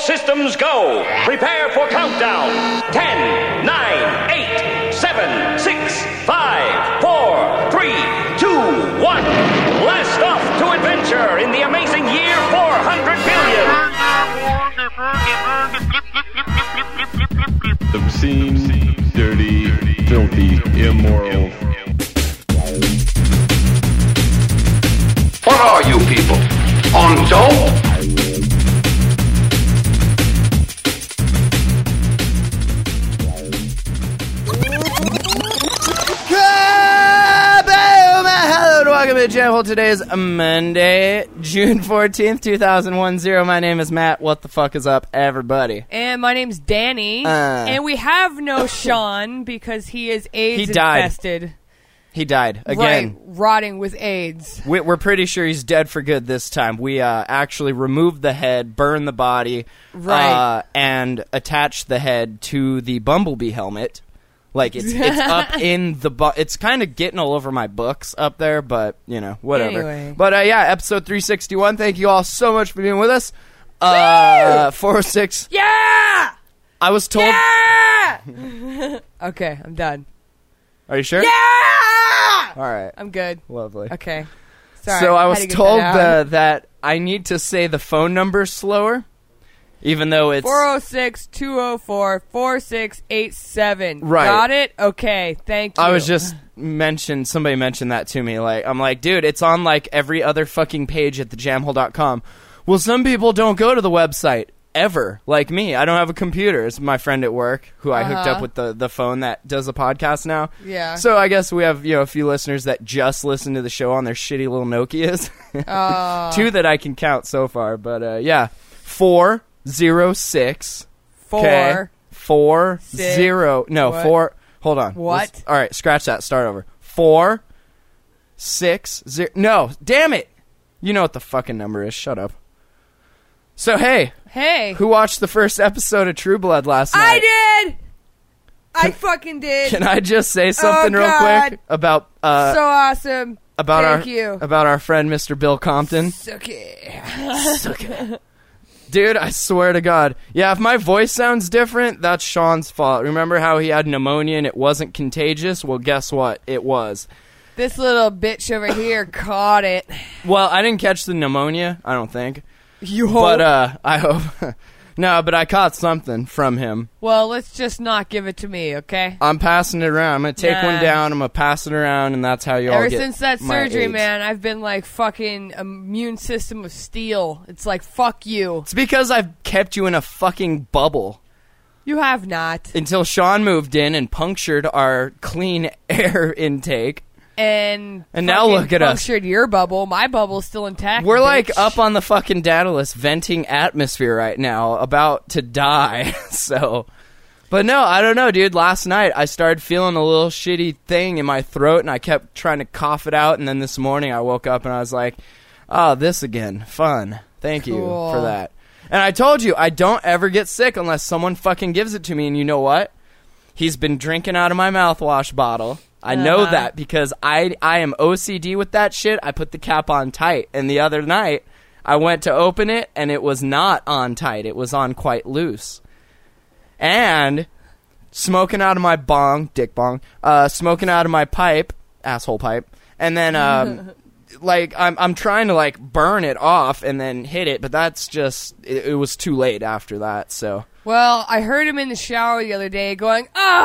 systems go. Prepare for countdown. 10, 9, 8, 7, 6, 5, 4, 3, 2, 1. Blast off to adventure in the amazing year 400 billion. Obscene, dirty, filthy, immoral. What are you people? On dope? Hello and welcome to the channel. Today is Monday, June 14th, 2010. My name is Matt. What the fuck is up, everybody? And my name's Danny. And we have no Sean because he is AIDS infested. He died again. Right, rotting with AIDS. We're pretty sure he's dead for good this time. We actually removed the head, burned the body, right, and attached the head to the Bumblebee helmet. Like, it's up in the... it's kind of getting all over my books up there, but, you know, whatever. Anyway. But, yeah, episode 361. Thank you all so much for being with us. 406. Yeah! I was told... Yeah! Okay, I'm done. Are you sure? Yeah! All right. I'm good. Lovely. Okay. Sorry. So I was had to get told that out. that I need to say the phone number slower, even though it's... 406-204-4687. Right. Got it? Okay, thank you. I was just somebody mentioned that to me. Like, I'm like, dude, it's on like every other fucking page at thejamhole.com. Well, some people don't go to the website ever, like me. I don't have a computer. It's my friend at work who I hooked up with the phone that does the podcast now. Yeah. So I guess we have, a few listeners that just listen to the show on their shitty little Nokias. Two that I can count so far, but yeah. 406 4 4 6 0 no what? 4 hold on. What? All right, scratch that. Start over. 4 6 0 no, damn it. You know what the fucking number is. Shut up. So hey, who watched the first episode of True Blood last night? I did. I fucking did. Can I just say something real quick about so awesome. about Thank you. about our friend Mr. Bill Compton? Suck it. Suck it. Dude, I swear to God. Yeah, if my voice sounds different, that's Sean's fault. Remember how he had pneumonia and it wasn't contagious? Well, guess what? It was. This little bitch over here caught it. Well, I didn't catch the pneumonia, I don't think. You hope? But, I hope. No, but I caught something from him. Well, let's just not give it to me, okay? I'm passing it around. I'm going to take one down, I'm going to pass it around, and that's how you all get Ever since that my surgery, AIDS. man, I've been like fucking immune system of steel. It's like, fuck you. It's because I've kept you in a fucking bubble. You have not. Until Sean moved in and punctured our clean air intake. And now look at us. Punctured your bubble. My bubble's still intact. We're bitch. like up on the fucking Daedalus venting atmosphere right now, about to die. So, but no, I don't know, dude. Last night I started feeling a little shitty thing in my throat, and I kept trying to cough it out. And then this morning I woke up and I was like, "Oh, this again, fun. Thank you for that." And I told you I don't ever get sick unless someone fucking gives it to me. And you know what? He's been drinking out of my mouthwash bottle. I know that because I am OCD with that shit. I put the cap on tight. And the other night, I went to open it, and it was not on tight. It was on quite loose. And smoking out of my dick bong, smoking out of my pipe, asshole pipe, and then, like, I'm trying to, like, burn it off and then hit it, but that's just, it was too late after that, so... Well, I heard him in the shower the other day going,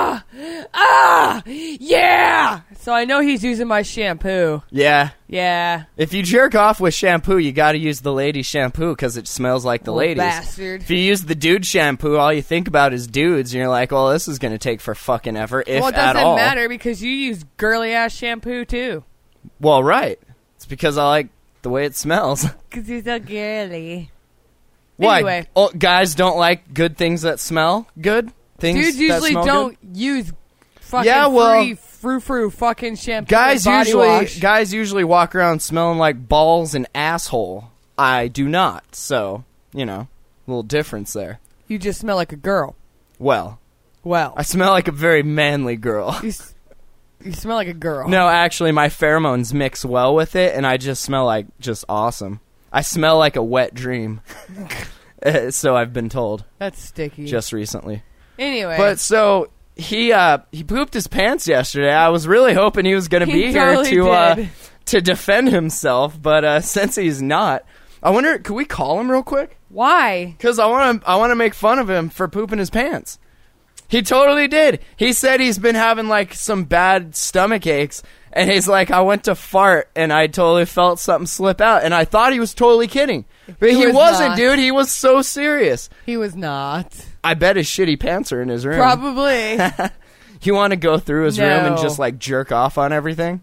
yeah! So I know he's using my shampoo. Yeah. Yeah. If you jerk off with shampoo, you gotta use the lady shampoo because it smells like the ladies. Bastard. If you use the dude shampoo, all you think about is dudes, and you're like, well, this is gonna take for fucking ever, if well, it at doesn't all. matter because you use girly-ass shampoo, too. Well, right. It's because I like the way it smells. Because you're so girly. Why? Anyway. Oh, guys don't like good things that smell good? Things Dudes usually that smell don't good? use fucking frou-frou fucking shampoo Guys and body wash. guys usually walk around smelling like balls and asshole. I do not. So, a little difference there. You just smell like a girl. Well, Well. I smell like a very manly girl. You smell like a girl. No, actually, my pheromones mix well with it, and I just smell like just awesome. I smell like a wet dream. So I've been told. That's sticky. Just recently. Anyway. But so he pooped his pants yesterday. I was really hoping he was going to be totally here to defend himself, but since he's not, I wonder, could we call him real quick? Why? Because I want to make fun of him for pooping his pants. He totally did. He said he's been having like some bad stomach aches, and he's like, I went to fart and I totally felt something slip out, and I thought he was totally kidding. But he wasn't, not. dude. He was so serious. He was not. I bet his shitty pants are in his room. Probably. You want to go through his room and just like jerk off on everything?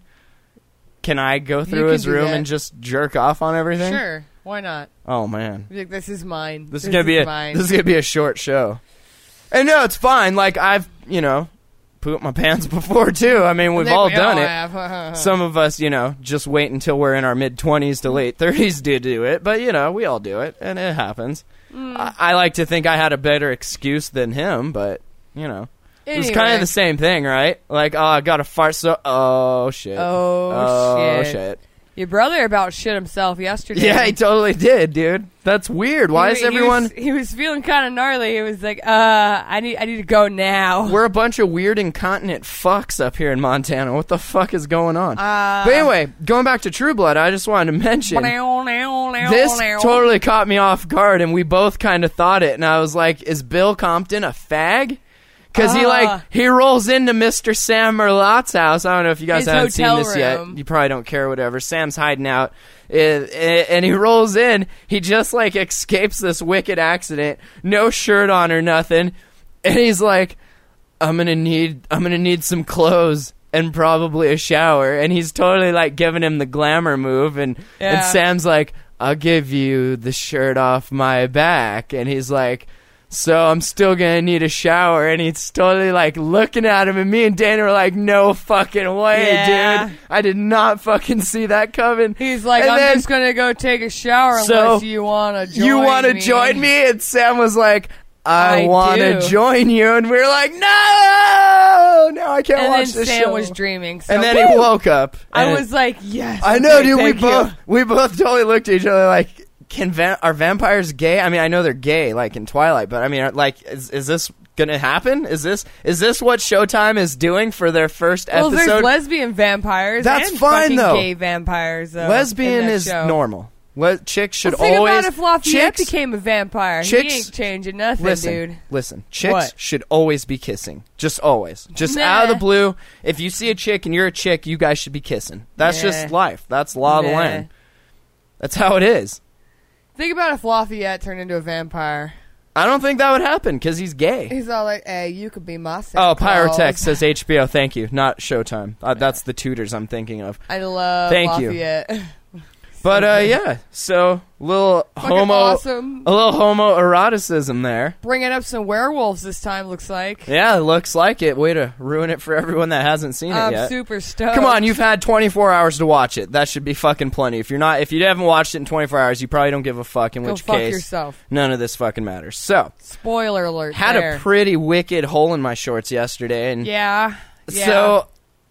Can I go through his room and just jerk off on everything? Sure. Why not? Oh man. Like, this is mine. This is gonna be a short show. And no, it's fine. Like I've, pooped my pants before too. I mean, we've all done it. Some of us, just wait until we're in our mid-20s to late 30s to do it. But, we all do it, and it happens. I like to think I had a better excuse than him, but, Anyway. It's kind of the same thing, right? Like, I got to fart oh, shit. Oh, shit. Your brother about shit himself yesterday. Yeah, he totally did, dude. That's weird. Why is everyone... He was feeling kind of gnarly. He was like, I need to go now. We're a bunch of weird incontinent fucks up here in Montana. What the fuck is going on? But anyway, going back to True Blood, I just wanted to mention... This totally caught me off guard, and we both kind of thought it. And I was like, is Bill Compton a fag? Because he rolls into Mr. Sam Merlotte's house. I don't know if you guys haven't seen this yet. You probably don't care, whatever. Sam's hiding out, and he rolls in. He just like escapes this wicked accident, no shirt on or nothing, and he's like, "I'm gonna need some clothes and probably a shower." And he's totally like giving him the glamour move, and Sam's like, "I'll give you the shirt off my back," and he's like, "So I'm still gonna need a shower," and he's totally like looking at him, and me and Dana were like, "No fucking way, dude! I did not fucking see that coming." He's like, "I'm just gonna go take a shower unless you wanna join me." You wanna join me? And Sam was like, I wanna join you, and we were like, "No, I can't watch this show." And then Sam was dreaming, so and then he woke up. I was like, "Yes." I know, dude. We both totally looked at each other like, are vampires gay? I mean, I know they're gay, like in Twilight, but I mean, like, is this gonna happen? Is this what Showtime is doing for their first episode? Well, there's lesbian vampires. That's and fine though. Gay vampires. Lesbian is normal. Chicks should think always. About if Lafayette became a vampire. He ain't changing nothing, dude. Listen, chicks should always be kissing. Just always. Just out of the blue. If you see a chick and you're a chick, you guys should be kissing. That's just life. That's law of the land. That's how it is. Think about if Lafayette turned into a vampire. I don't think that would happen because he's gay. He's all like, "Hey, you could be my Santa Oh, Pyrotech says HBO. Thank you. Not Showtime. That's the Tudors I'm thinking of. I love Lafayette. You. But so a little homoeroticism there. Bringing up some werewolves this time, looks like. Yeah, it looks like it. Way to ruin it for everyone that hasn't seen it yet. I'm super stoked. Come on, you've had 24 hours to watch it. That should be fucking plenty. If you haven't watched it in 24 hours, you probably don't give a fuck. In which case, yourself. None of this fucking matters. So, spoiler alert. Had a pretty wicked hole in my shorts yesterday, and so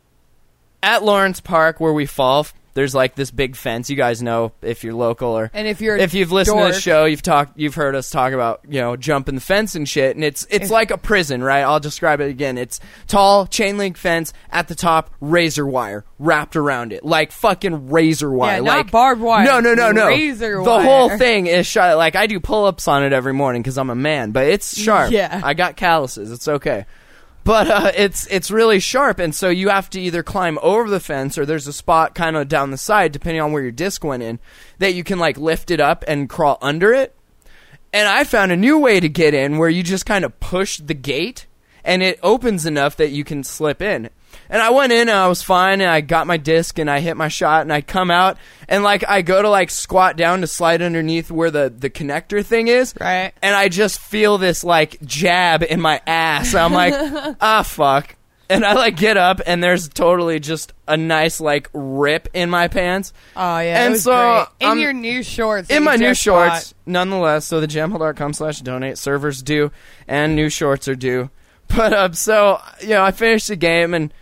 at Lawrence Park where we fall. There's like this big fence. You guys know if you're local or and if you've listened to the show, you've heard us talk about jumping the fence and shit. And it's like a prison, right? I'll describe it again. It's tall chain link fence at the top, razor wire wrapped around it, like fucking razor wire, not like barbed wire. No, razor wire. The whole thing is sharp. Like I do pull-ups on it every morning because I'm a man, but it's sharp. Yeah, I got calluses. It's okay. But it's really sharp, and so you have to either climb over the fence or there's a spot kind of down the side, depending on where your disc went in, that you can like lift it up and crawl under it. And I found a new way to get in where you just kind of push the gate, and it opens enough that you can slip in. And I went in and I was fine, and I got my disc and I hit my shot, and I come out and like I go to like squat down to slide underneath where the connector thing is, right? And I just feel this like jab in my ass. I'm like, fuck. And I like get up and there's totally just a nice like rip in my pants. Oh yeah, and it was so great. In your new shorts. In my new shorts, nonetheless. So the jamhole.com/donate servers due, and new shorts are due. But so I finished the game and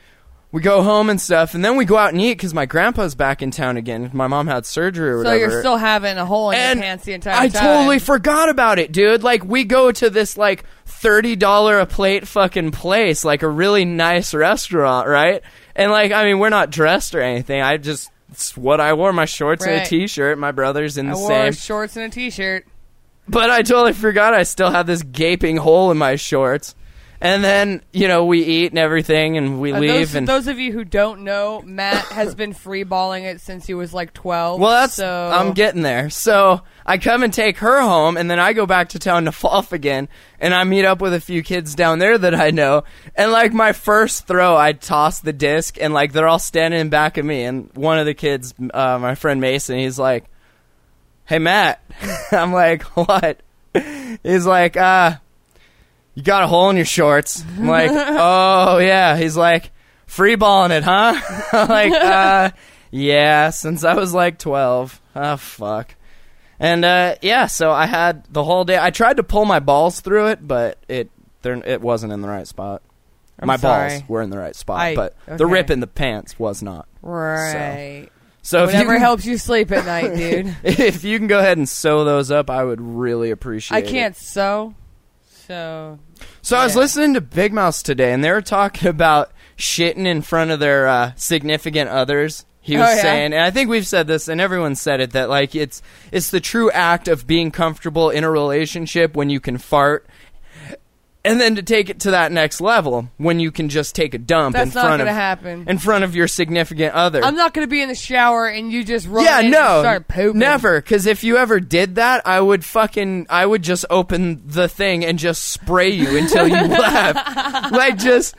we go home and stuff, and then we go out and eat because my grandpa's back in town again. My mom had surgery or whatever. So you're still having a hole in your pants the entire time. I totally forgot about it, dude. Like, we go to this, like, $30 a plate fucking place, like a really nice restaurant, right? And, like, I mean, we're not dressed or anything. It's what I wore, my shorts and a t-shirt. My brother's in the same. I wore shorts and a t-shirt. But I totally forgot I still have this gaping hole in my shorts. And then, you know, we eat and everything, and we leave. Those of you who don't know, Matt has been freeballing it since he was like 12. Well, I'm getting there. So I come and take her home, and then I go back to town to Falf again, and I meet up with a few kids down there that I know. And, like, my first throw, I toss the disc, and, like, they're all standing in back of me. And one of the kids, my friend Mason, he's like, "Hey, Matt." I'm like, "What?" He's like, "You got a hole in your shorts." I'm like, "Oh, yeah." He's like, "Freeballing it, huh?" I'm like, yeah, since I was like 12. Oh, fuck. And, yeah, so I had the whole day. I tried to pull my balls through it, but it wasn't in the right spot. My balls were in the right spot, but the rip in the pants was not. Right. So whatever helps you sleep at night, dude. If you can go ahead and sew those up, I would really appreciate it. I can't sew. So I was listening to Big Mouth today, and they were talking about shitting in front of their significant others. He was saying, and I think we've said this, and everyone said it, that like it's the true act of being comfortable in a relationship when you can fart, and then to take it to that next level when you can just take a dump in front of your significant other. I'm not going to be in the shower and you just run in and start pooping. Never, because if you ever did that, I would just open the thing and just spray you until you left. Like, just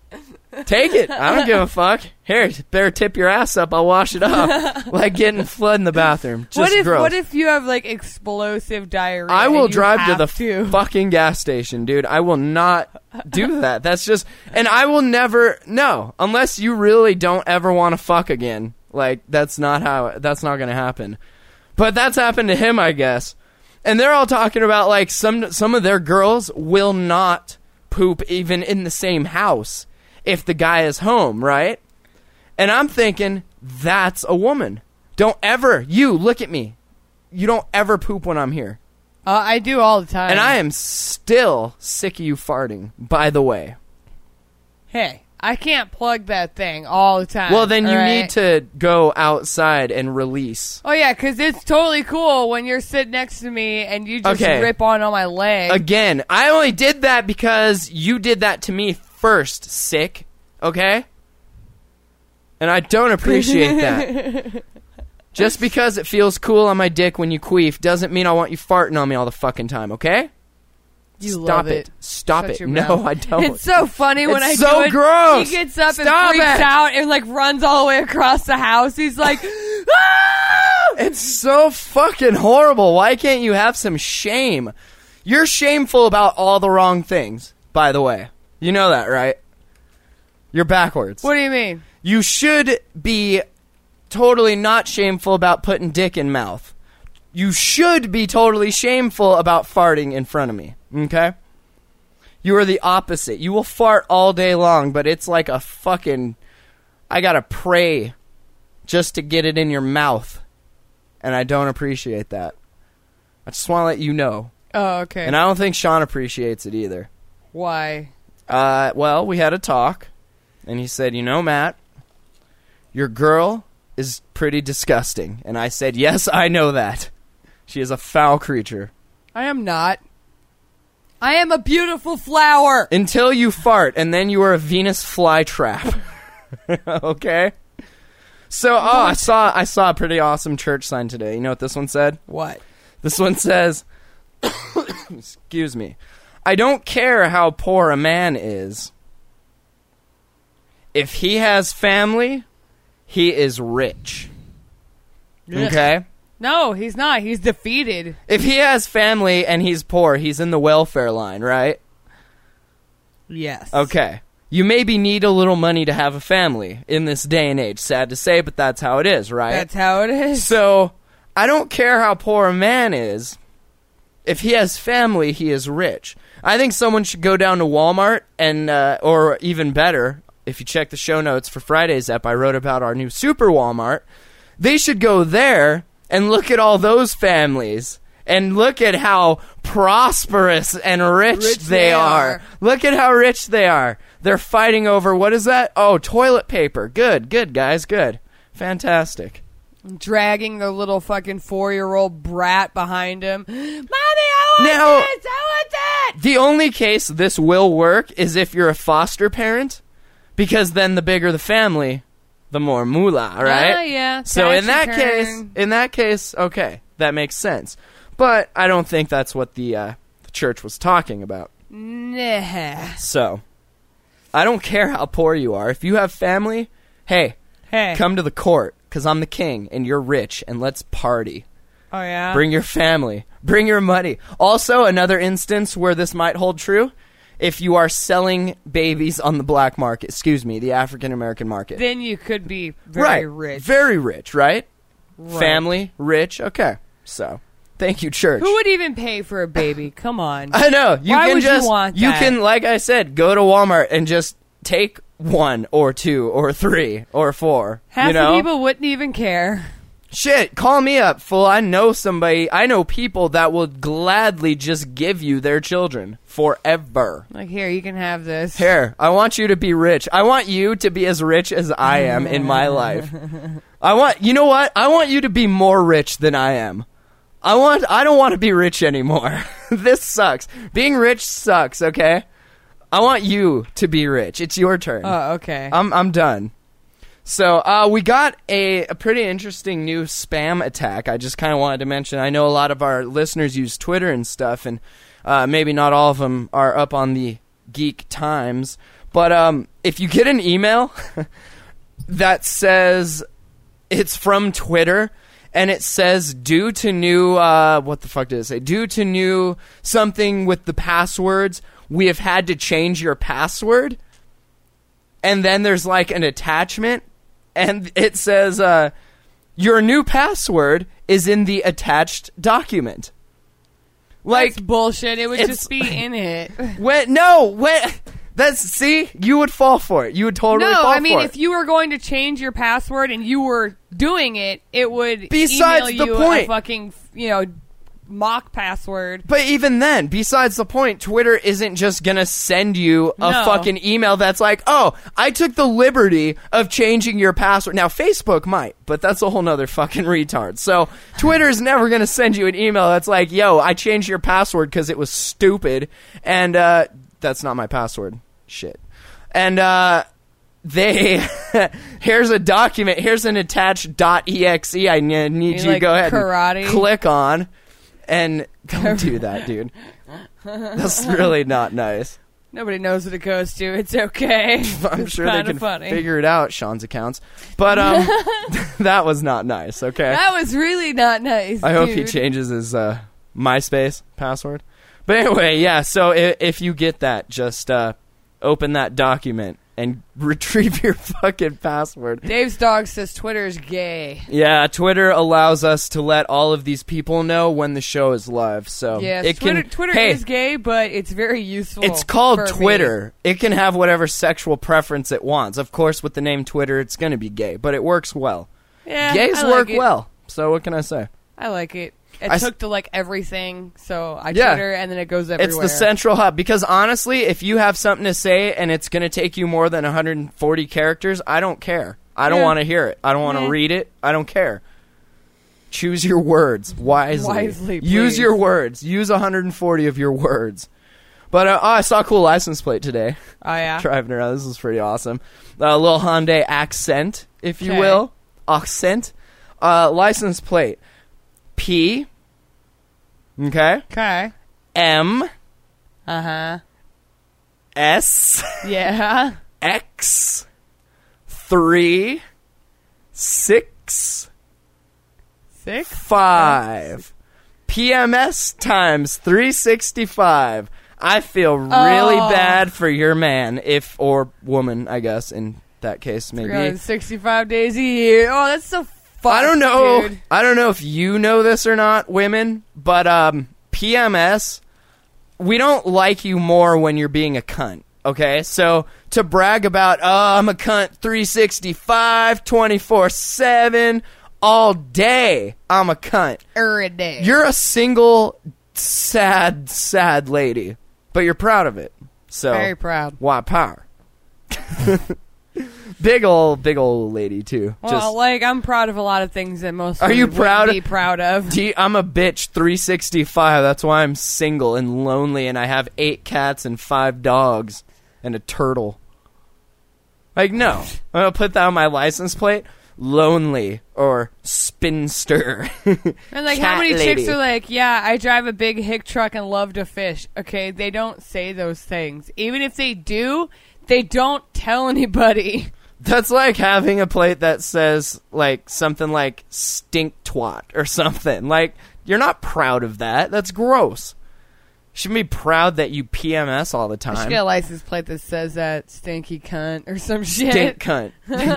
take it. I don't give a fuck. Here, better tip your ass up. I'll wash it off. Like getting flood in the bathroom. Just gross. What if you have like explosive diarrhea? I will drive to the fucking gas station, dude. I will not do that. That's just, and I will never, no, unless you really don't ever want to fuck again. Like, that's not going to happen. But that's happened to him, I guess. And they're all talking about like some of their girls will not poop even in the same house if the guy is home, right? And I'm thinking, that's a woman. Don't ever, look at me. You don't ever poop when I'm here. I do all the time. And I am still sick of you farting, by the way. Hey, I can't plug that thing all the time. Well, then you need to go outside and release. Oh, yeah, because it's totally cool when you're sitting next to me and you just rip on my leg. Again, I only did that because you did that to me first, sick. Okay? And I don't appreciate that. Just because it feels cool on my dick when you queef doesn't mean I want you farting on me all the fucking time, okay? Stop it. Stop it. No, I don't. It's so funny when I do it. It's so gross. He gets up and freaks out and like runs all the way across the house. He's like, ah! It's so fucking horrible. Why can't you have some shame? You're shameful about all the wrong things, by the way. You know that, right? You're backwards. What do you mean? You should be totally not shameful about putting dick in mouth. You should be totally shameful about farting in front of me, okay? You are the opposite. You will fart all day long, but it's like a fucking, I gotta pray just to get it in your mouth. And I don't appreciate that. I just want to let you know. Oh, okay. And I don't think Sean appreciates it either. Why? Well, we had a talk, and he said, you know, Matt, your girl is pretty disgusting. And I said, yes, I know that. She is a foul creature. I am not. I am a beautiful flower. Until you fart, and then you are a Venus flytrap. Okay? So, I saw a pretty awesome church sign today. You know what this one said? What? This one says, excuse me, I don't care how poor a man is. If he has family, he is rich. Okay? No, he's not. He's defeated. If he has family and he's poor, he's in the welfare line, right? Yes. Okay. You maybe need a little money to have a family in this day and age. Sad to say, but that's how it is, right? That's how it is. So, I don't care how poor a man is. If he has family, he is rich. I think someone should go down to Walmart and, or even better, if you check the show notes for Friday's ep, I wrote about our new Super Walmart. They should go there and look at all those families and look at how prosperous and rich they are. Look at how rich they are. They're fighting over, what is that? Oh, toilet paper. Good, guys, good. Fantastic. Dragging the little fucking 4-year-old brat behind him. Mommy, I want that! The only case this will work is if you're a foster parent, because then the bigger the family, the more moolah, right? Yeah. So in that case, okay, that makes sense. But I don't think that's what the church was talking about. Nah. So, I don't care how poor you are. If you have family, hey, come to the court, because I'm the king, and you're rich, and let's party. Oh, yeah? Bring your family. Bring your money. Also, another instance where this might hold true, if you are selling babies on the black market, the African-American market. Then you could be very rich. Very rich, right? Family, rich, okay. So, thank you, church. Who would even pay for a baby? Come on. I know. Why would you want that? You can, like I said, go to Walmart and just take 1 or 2 or 3 or 4. Half the people wouldn't even care. Shit, call me up, fool. I know people that will gladly just give you their children forever. Like, here, you can have this. Here, I want you to be rich. I want you to be as rich as I am in my life. You know what? I want you to be more rich than I am. I don't want to be rich anymore. This sucks. Being rich sucks, okay? I want you to be rich. It's your turn. Oh, okay. I'm done. So, we got a pretty interesting new spam attack. I just kind of wanted to mention, I know a lot of our listeners use Twitter and stuff, and maybe not all of them are up on the Geek Times. But if you get an email that says it's from Twitter, and it says, due to new, what the fuck did it say? Due to new something with the passwords, we have had to change your password. And then there's like an attachment. And it says, your new password is in the attached document. Like, that's bullshit. It would just be in it. See, you would fall for it. You would totally fall for it. No, I mean, if you were going to change your password and you were doing it, it would email you a fucking, mock password. But even then, besides the point, Twitter isn't just gonna send you a fucking email that's like, oh, I took the liberty of changing your password. Now, Facebook might, but that's a whole nother fucking retard. So, Twitter's never gonna send you an email that's like, yo, I changed your password because it was stupid, and that's not my password. Shit. And here's a document, here's an attached .exe I need you to go ahead and click on. And don't do that, dude. That's really not nice. Nobody knows what it goes to. It's okay. I'm sure they can figure it out, Sean's accounts. But that was not nice, okay? That was really not nice, I hope he changes his MySpace password. But anyway, yeah, so if you get that, just open that document and retrieve your fucking password. Dave's dog says Twitter's gay. Yeah, Twitter allows us to let all of these people know when the show is live. So yes, Twitter is gay, but it's very useful. It's called Twitter. Me. It can have whatever sexual preference it wants. Of course, with the name Twitter, it's going to be gay, but it works well. Yeah, gays work well. So what can I say? I like it. It took to like everything, so I Twitter and then it goes everywhere. It's the central hub, because honestly, if you have something to say and it's going to take you more than 140 characters, I don't care. I don't want to hear it. I don't want to read it. I don't care. Choose your words wisely. Use your words. Use 140 of your words. But I saw a cool license plate today. Oh, yeah? Driving around. This was pretty awesome. A little Hyundai Accent, if you will. Accent. License plate. P. Okay. M. S. Yeah. X. 3. 6. 5. PMS times 365. I feel really bad for your man, or woman, I guess, in that case, maybe. 365 days a year. Oh, that's so I don't know. Dude. I don't know if you know this or not, women, but PMS, we don't like you more when you're being a cunt. okay? So to brag about, I'm a cunt 365, 24/7, all day, I'm a cunt. Every day. You're a single, sad lady, but you're proud of it. So very proud. Why power? Big old lady too. Well, I'm proud of a lot of things that most are you proud? Be proud of. I'm a bitch 365. That's why I'm single and lonely, and I have 8 cats and 5 dogs and a turtle. No, I'm gonna put that on my license plate. Lonely or spinster. And how many lady. chicks are yeah, I drive a big hick truck and love to fish. Okay, they don't say those things. Even if they do, they don't tell anybody. That's like having a plate that says something like stink twat or something. You're not proud of that. That's gross. You shouldn't be proud that you PMS all the time. I should get a license plate that says that stinky cunt or some shit. Stink cunt.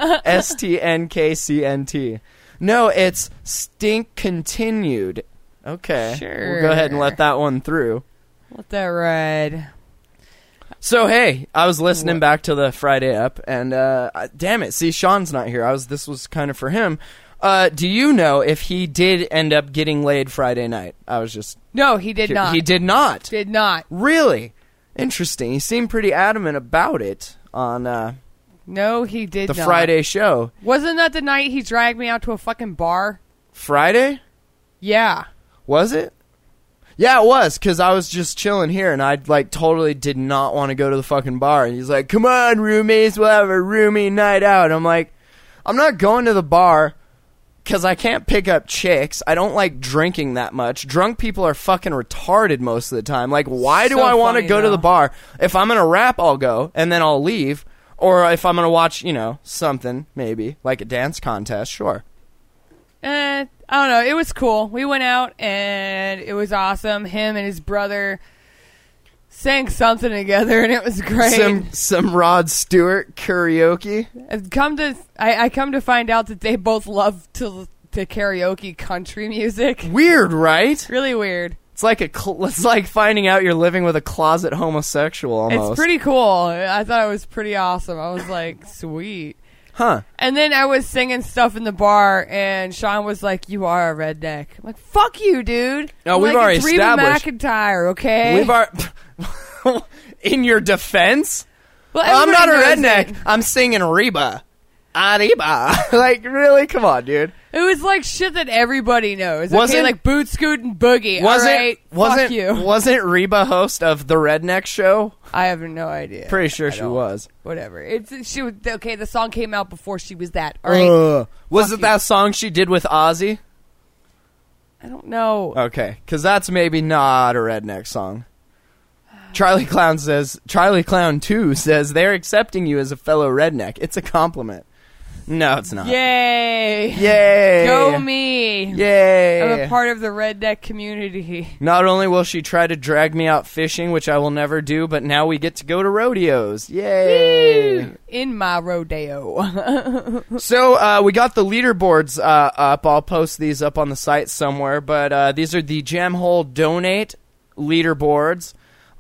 STNKCNT. No, it's stink continued. Okay. Sure. We'll go ahead and let that one through. Let that ride. So, hey, I was listening back to the Friday up, and damn it, see, Sean's not here. This was kind of for him. Do you know if he did end up getting laid Friday night? No, he did not. He did not? Did not. Really? Interesting. He seemed pretty adamant about it on no, he did not. The Friday show. Wasn't that the night he dragged me out to a fucking bar? Friday? Yeah. Was it? Yeah, it was, because I was just chilling here, and I, totally did not want to go to the fucking bar. And he's like, come on, roomies, we'll have a roomie night out. I'm like, I'm not going to the bar because I can't pick up chicks. I don't like drinking that much. Drunk people are fucking retarded most of the time. Why do I want to go to the bar? If I'm going to rap, I'll go, and then I'll leave. Or if I'm going to watch, something, maybe, like a dance contest, sure. I don't know. It was cool. We went out, and it was awesome. Him and his brother sang something together, and it was great. Some Rod Stewart karaoke. I come to find out that they both love to karaoke country music. Weird, right? Really weird. It's like finding out you're living with a closet homosexual almost. It's pretty cool. I thought it was pretty awesome. I was like, sweet. Huh. And then I was singing stuff in the bar, and Sean was like, you are a redneck. I'm like, fuck you, dude. No, we've already it's established. Reba McEntire, okay? We've already... In your defense? Well, I'm not a redneck. I'm singing Reba. Arriba. Really? Come on, dude. It was shit that everybody knows. Okay, Boot Scoot and Boogie. Fuck you. Wasn't Reba host of The Redneck Show? I have no idea. Pretty sure she was. Whatever. She was okay. The song came out before she was that. All right. Was it that song she did with Ozzy? I don't know. Okay, because that's maybe not a redneck song. Charlie Clown 2 says they're accepting you as a fellow redneck. It's a compliment. No, it's not. Yay! Yay! Go me! Yay! I'm a part of the redneck community. Not only will she try to drag me out fishing, which I will never do, but now we get to go to rodeos. Yay! Woo! In my rodeo. So, we got the leaderboards up. I'll post these up on the site somewhere, but these are the Jamhole Donate leaderboards.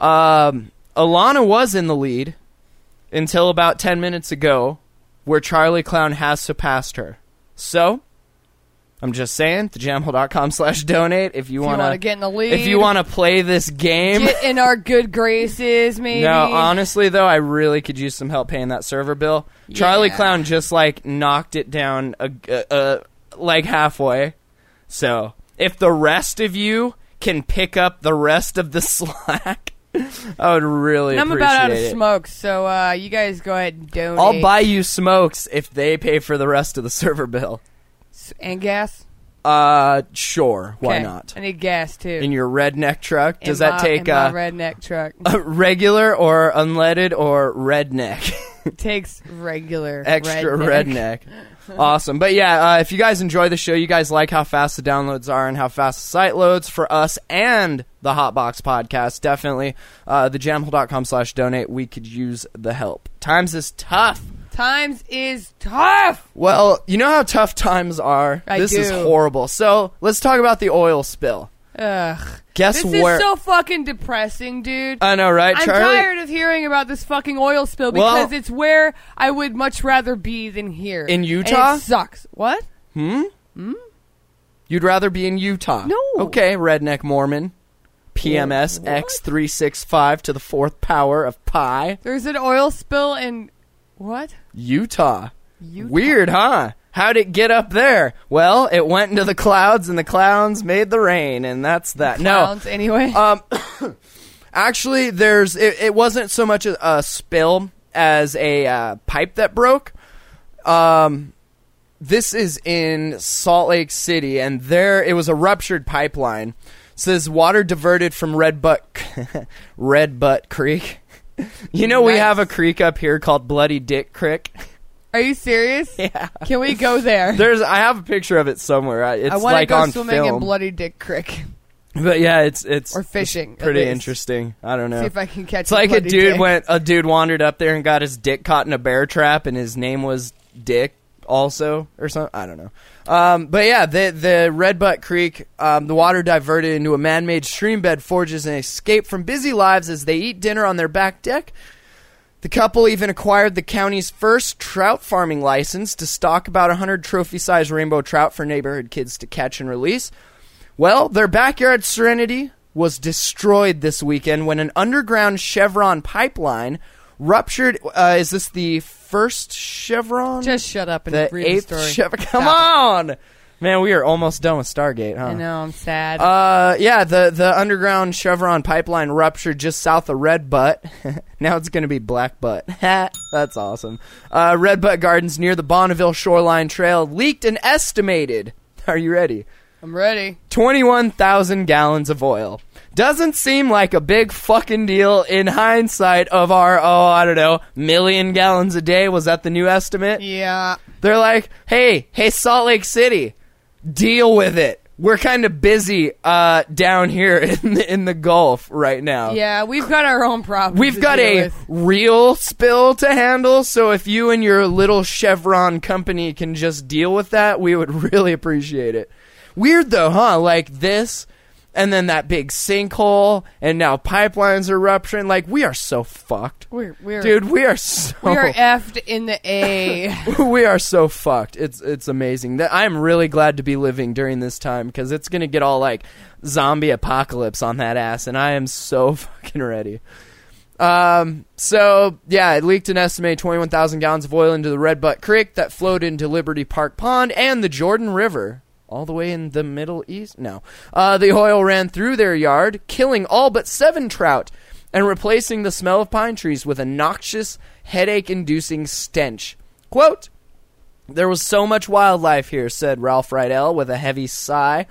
Alana was in the lead until about 10 minutes ago, where Charlie Clown has surpassed her. So, I'm just saying, thejamhole.com/donate if you want to get in the lead. If you want to play this game. Get in our good graces, maybe. No, honestly, though, I really could use some help paying that server bill. Yeah. Charlie Clown just, knocked it down halfway. So, if the rest of you can pick up the rest of the slack... I would really appreciate it. I'm about out of smokes, so you guys go ahead and donate. I'll buy you smokes if they pay for the rest of the server bill. And gas? Sure. Why not? I need gas, too. In your redneck truck? Does that take my redneck truck. Regular or unleaded or redneck? It takes regular Extra redneck. Awesome. But yeah, if you guys enjoy the show, you guys like how fast the downloads are and how fast the site loads for us and the Hotbox podcast, definitely thejamhole.com/donate. We could use the help. Times is tough. Times is tough. Well, you know how tough times are? I This do. is horrible. So let's talk about the oil spill. Ugh. Guess this where? is so fucking depressing, dude. I know, right, I'm Charlie? tired of hearing about this fucking oil spill because it's where I would much rather be than here. In Utah? And it sucks. What? You'd rather be in Utah? No. Okay, redneck Mormon. PMS X365 to the 4th power of pi. There's an oil spill in what? Utah. Weird, huh? How'd it get up there? Well, it went into the clouds, and the clouds made the rain, and that's that. Clouds, anyway. Actually, it wasn't so much a spill as a pipe that broke. This is in Salt Lake City, and it was a ruptured pipeline. It says water diverted from Red Butt Creek. You know, we have a creek up here called Bloody Dick Creek. Are you serious? Yeah. Can we go there? I have a picture of it somewhere. It's I want like to go on swimming film. in Bloody Dick Creek. But yeah, it's or fishing. It's pretty interesting. I don't know. See if I can catch. It's like a dick. dude wandered up there and got his dick caught in a bear trap, and his name was Dick also or something. I don't know. But yeah, the Red Butt Creek, the water diverted into a man-made stream bed forges an escape from busy lives as they eat dinner on their back deck. The couple even acquired the county's first trout farming license to stock about 100 trophy-sized rainbow trout for neighborhood kids to catch and release. Well, their backyard serenity was destroyed this weekend when an underground Chevron pipeline ruptured. Is this the first Chevron? Just shut up and the read the 8th story. Chevron. Come on! Man, we are almost done with Stargate, huh? I know, I'm sad. Yeah, the underground Chevron pipeline ruptured just south of Red Butt. Now it's going to be Black Butt. That's awesome. Red Butt Gardens near the Bonneville Shoreline Trail leaked an estimated, are you ready? I'm ready. 21,000 gallons of oil. Doesn't seem like a big fucking deal in hindsight of our, I don't know, million gallons a day. Was that the new estimate? Yeah. They're like, hey, Salt Lake City, deal with it. We're kind of busy down here in the Gulf right now. Yeah, we've got our own problems. We've got a real spill to handle, so if you and your little Chevron company can just deal with that, we would really appreciate it. Weird though, huh? Like this, and then that big sinkhole, and now pipelines are rupturing. Like, we are so fucked. Dude, we are so... We are effed in the A. We are so fucked. It's amazing. I'm really glad to be living during this time, because it's going to get all, like, zombie apocalypse on that ass, and I am so fucking ready. So, yeah, it leaked an estimated 21,000 gallons of oil into the Red Butt Creek that flowed into Liberty Park Pond and the Jordan River. All the way in the Middle East? No. The oil ran through their yard, killing all but 7 trout, and replacing the smell of pine trees with a noxious, headache-inducing stench. Quote, "There was so much wildlife here," said Ralph Rydell with a heavy sigh.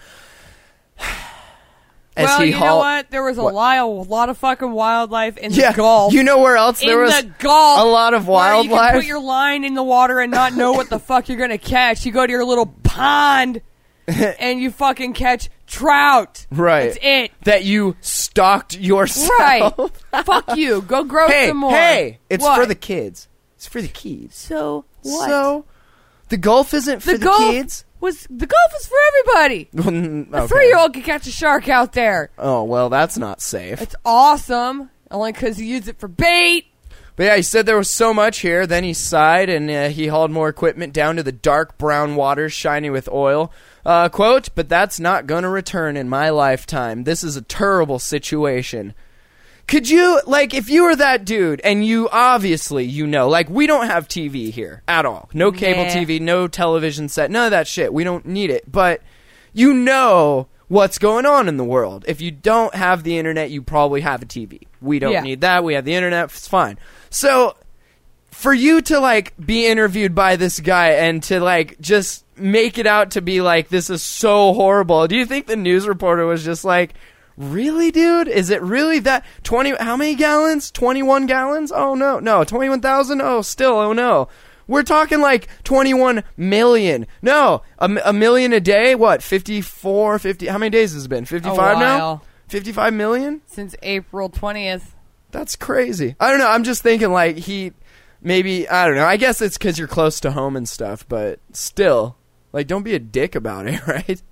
Well, you know what? There was a lot of fucking wildlife in the Gulf. You know where else there was the Gulf, a lot of wildlife? Where you can put your line in the water and not know what the fuck you're going to catch. You go to your little pond and you fucking catch trout. Right. That's it. That you stocked yourself. Right. Fuck you. Go grow some more. Hey, it's what? For the kids. It's for the kids. So what? So the Gulf isn't for the kids? The Gulf is for everybody. Okay. A 3-year-old can catch a shark out there. Oh, well, that's not safe. It's awesome. Only because he used it for bait. But yeah, he said there was so much here. Then he sighed, and he hauled more equipment down to the dark brown waters shiny with oil. Quote, "But that's not going to return in my lifetime. This is a terrible situation." Could you, like, if you were that dude, and you obviously, like, we don't have TV here at all. No cable TV, no television set, none of that shit. We don't need it. But you know what's going on in the world. If you don't have the internet, you probably have a TV. We don't need that. We have the internet. It's fine. So for you to, like, be interviewed by this guy and to, like, just make it out to be like, this is so horrible, do you think the news reporter was just like, really, dude? Is it really that 20? How many gallons? 21 gallons? Oh no, 21,000. Oh, still, oh no. We're talking like 21 million. No, a million a day. What? 54, 50? How many days has it been? 55 now. 55 million since April 20th. That's crazy. I don't know. I'm just thinking like maybe I don't know. I guess it's because you're close to home and stuff, but still, like, don't be a dick about it, right?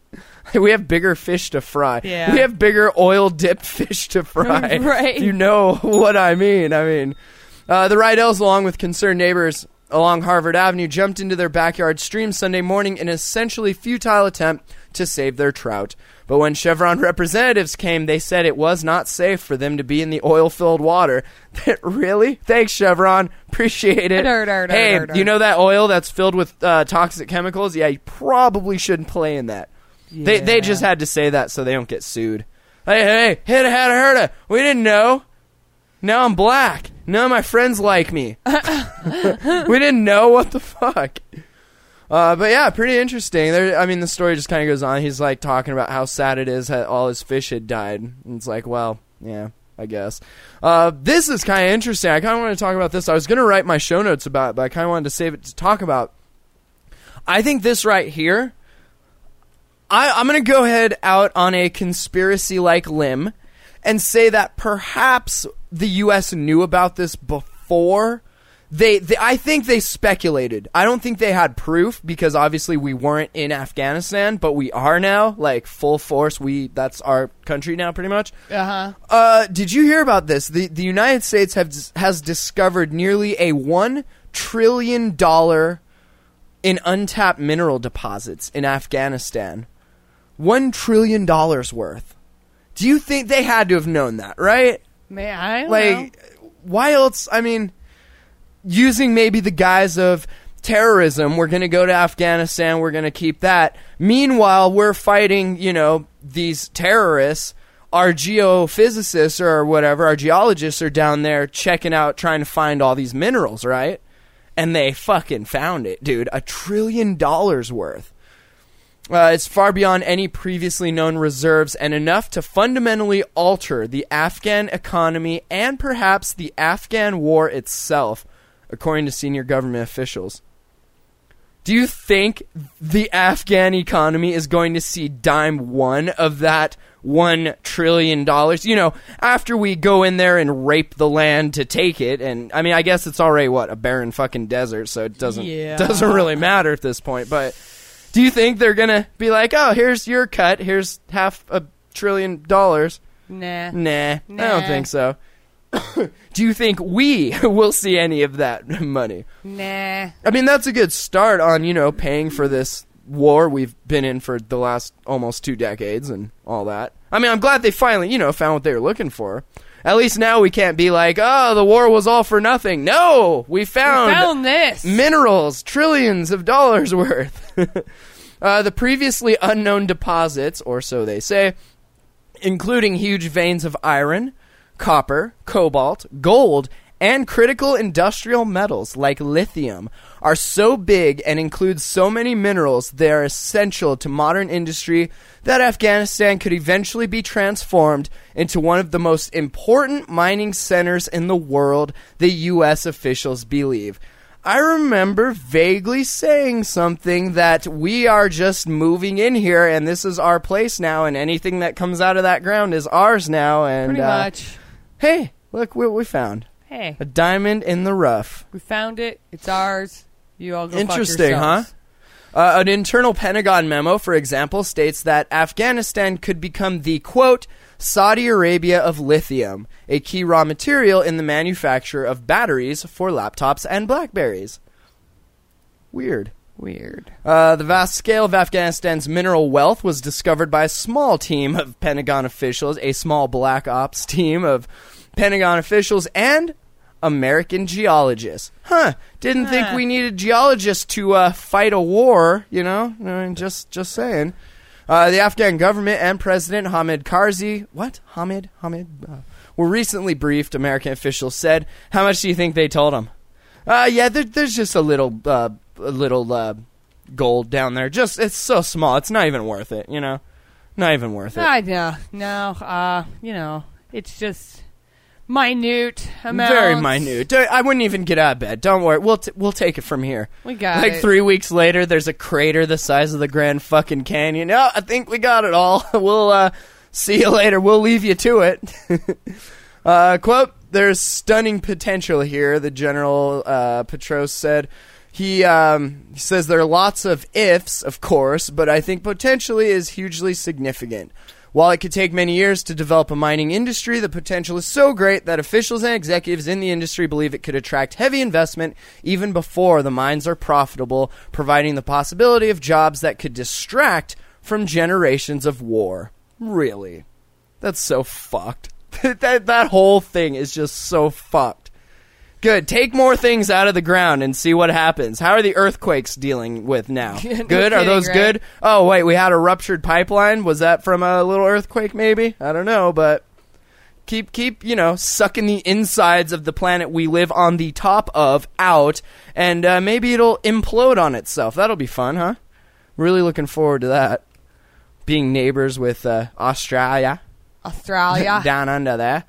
We have bigger fish to fry. Yeah. We have bigger oil-dipped fish to fry. Right. You know what I mean. The Rydells, along with concerned neighbors along Harvard Avenue, jumped into their backyard stream Sunday morning in an essentially futile attempt to save their trout. But when Chevron representatives came, they said it was not safe for them to be in the oil-filled water. Really? Thanks, Chevron. Appreciate it. Hey, you know that oil that's filled with toxic chemicals? Yeah, you probably shouldn't play in that. Yeah. They just had to say that so they don't get sued. Hey, had heard we didn't know. Now I'm black. None of my friends like me. We didn't know. What the fuck? But yeah, pretty interesting. The story just kind of goes on. He's like talking about how sad it is that all his fish had died. And it's like, well, yeah, I guess. This is kind of interesting. I kind of want to talk about this. I was going to write my show notes about it, but I kind of wanted to save it to talk about. I think this right here, I'm going to go ahead out on a conspiracy-like limb and say that perhaps the U.S. knew about this before. I think they speculated. I don't think they had proof because obviously we weren't in Afghanistan, but we are now, like full force. That's our country now, pretty much. Did you hear about this? The United States has discovered nearly a $1 trillion in untapped mineral deposits in Afghanistan. $1 trillion worth. Do you think they had to have known that, right? Man, I don't know. Why else? Using maybe the guise of terrorism, we're going to go to Afghanistan, we're going to keep that. Meanwhile, we're fighting, these terrorists. Our geophysicists or whatever, our geologists are down there checking out, trying to find all these minerals, right? And they fucking found it, dude. $1 trillion worth. It's far beyond any previously known reserves and enough to fundamentally alter the Afghan economy and perhaps the Afghan war itself, according to senior government officials. Do you think the Afghan economy is going to see dime one of that $1 trillion? After we go in there and rape the land to take it, and I guess it's already a barren fucking desert, so it doesn't really matter at this point. But do you think they're gonna be like, oh, here's your cut, here's $500 billion? Nah, I don't think so. Do you think we will see any of that money? Nah. That's a good start on, paying for this war we've been in for the last almost 2 decades and all that. I'm glad they finally, found what they were looking for. At least now we can't be like, oh, the war was all for nothing. No, we found this. Minerals, trillions of dollars worth. The previously unknown deposits, or so they say, including huge veins of iron, copper, cobalt, gold, and critical industrial metals like lithium are so big and include so many minerals they are essential to modern industry that Afghanistan could eventually be transformed into one of the most important mining centers in the world, the U.S. officials believe. I remember vaguely saying something that we are just moving in here and this is our place now and anything that comes out of that ground is ours now. And pretty much. Hey, look what we found. Hey. A diamond in the rough. We found it. It's ours. You all go Interesting, fuck yourselves. Huh? An internal Pentagon memo, for example, states that Afghanistan could become the, quote, Saudi Arabia of lithium, a key raw material in the manufacture of batteries for laptops and BlackBerries. Weird. The vast scale of Afghanistan's mineral wealth was discovered by a small team of Pentagon officials, a small black ops team of Pentagon officials, and American geologists. Didn't think we needed geologists to fight a war, just saying. The Afghan government and President Hamid Karzai, were recently briefed, American officials said. How much do you think they told them? There's just a little gold down there. It's so small. It's not even worth it, Not even worth it. No, it's just minute amounts. Very minute. I wouldn't even get out of bed. Don't worry. We'll take it from here. We got it. 3 weeks later, there's a crater the size of the Grand fucking Canyon. Oh, I think we got it all. We'll see you later. We'll leave you to it. Quote, there's stunning potential here, the General Petros said. He says there are lots of ifs, of course, but I think potentially is hugely significant. While it could take many years to develop a mining industry, the potential is so great that officials and executives in the industry believe it could attract heavy investment even before the mines are profitable, providing the possibility of jobs that could distract from generations of war. Really? That's so fucked. that whole thing is just so fucked. Good. Take more things out of the ground and see what happens. How are the earthquakes dealing with now? Good? Are those good? Oh, wait, we had a ruptured pipeline. Was that from a little earthquake, maybe? I don't know, but keep sucking the insides of the planet we live on the top of out, and maybe it'll implode on itself. That'll be fun, huh? Really looking forward to that. Being neighbors with Australia. Down under there.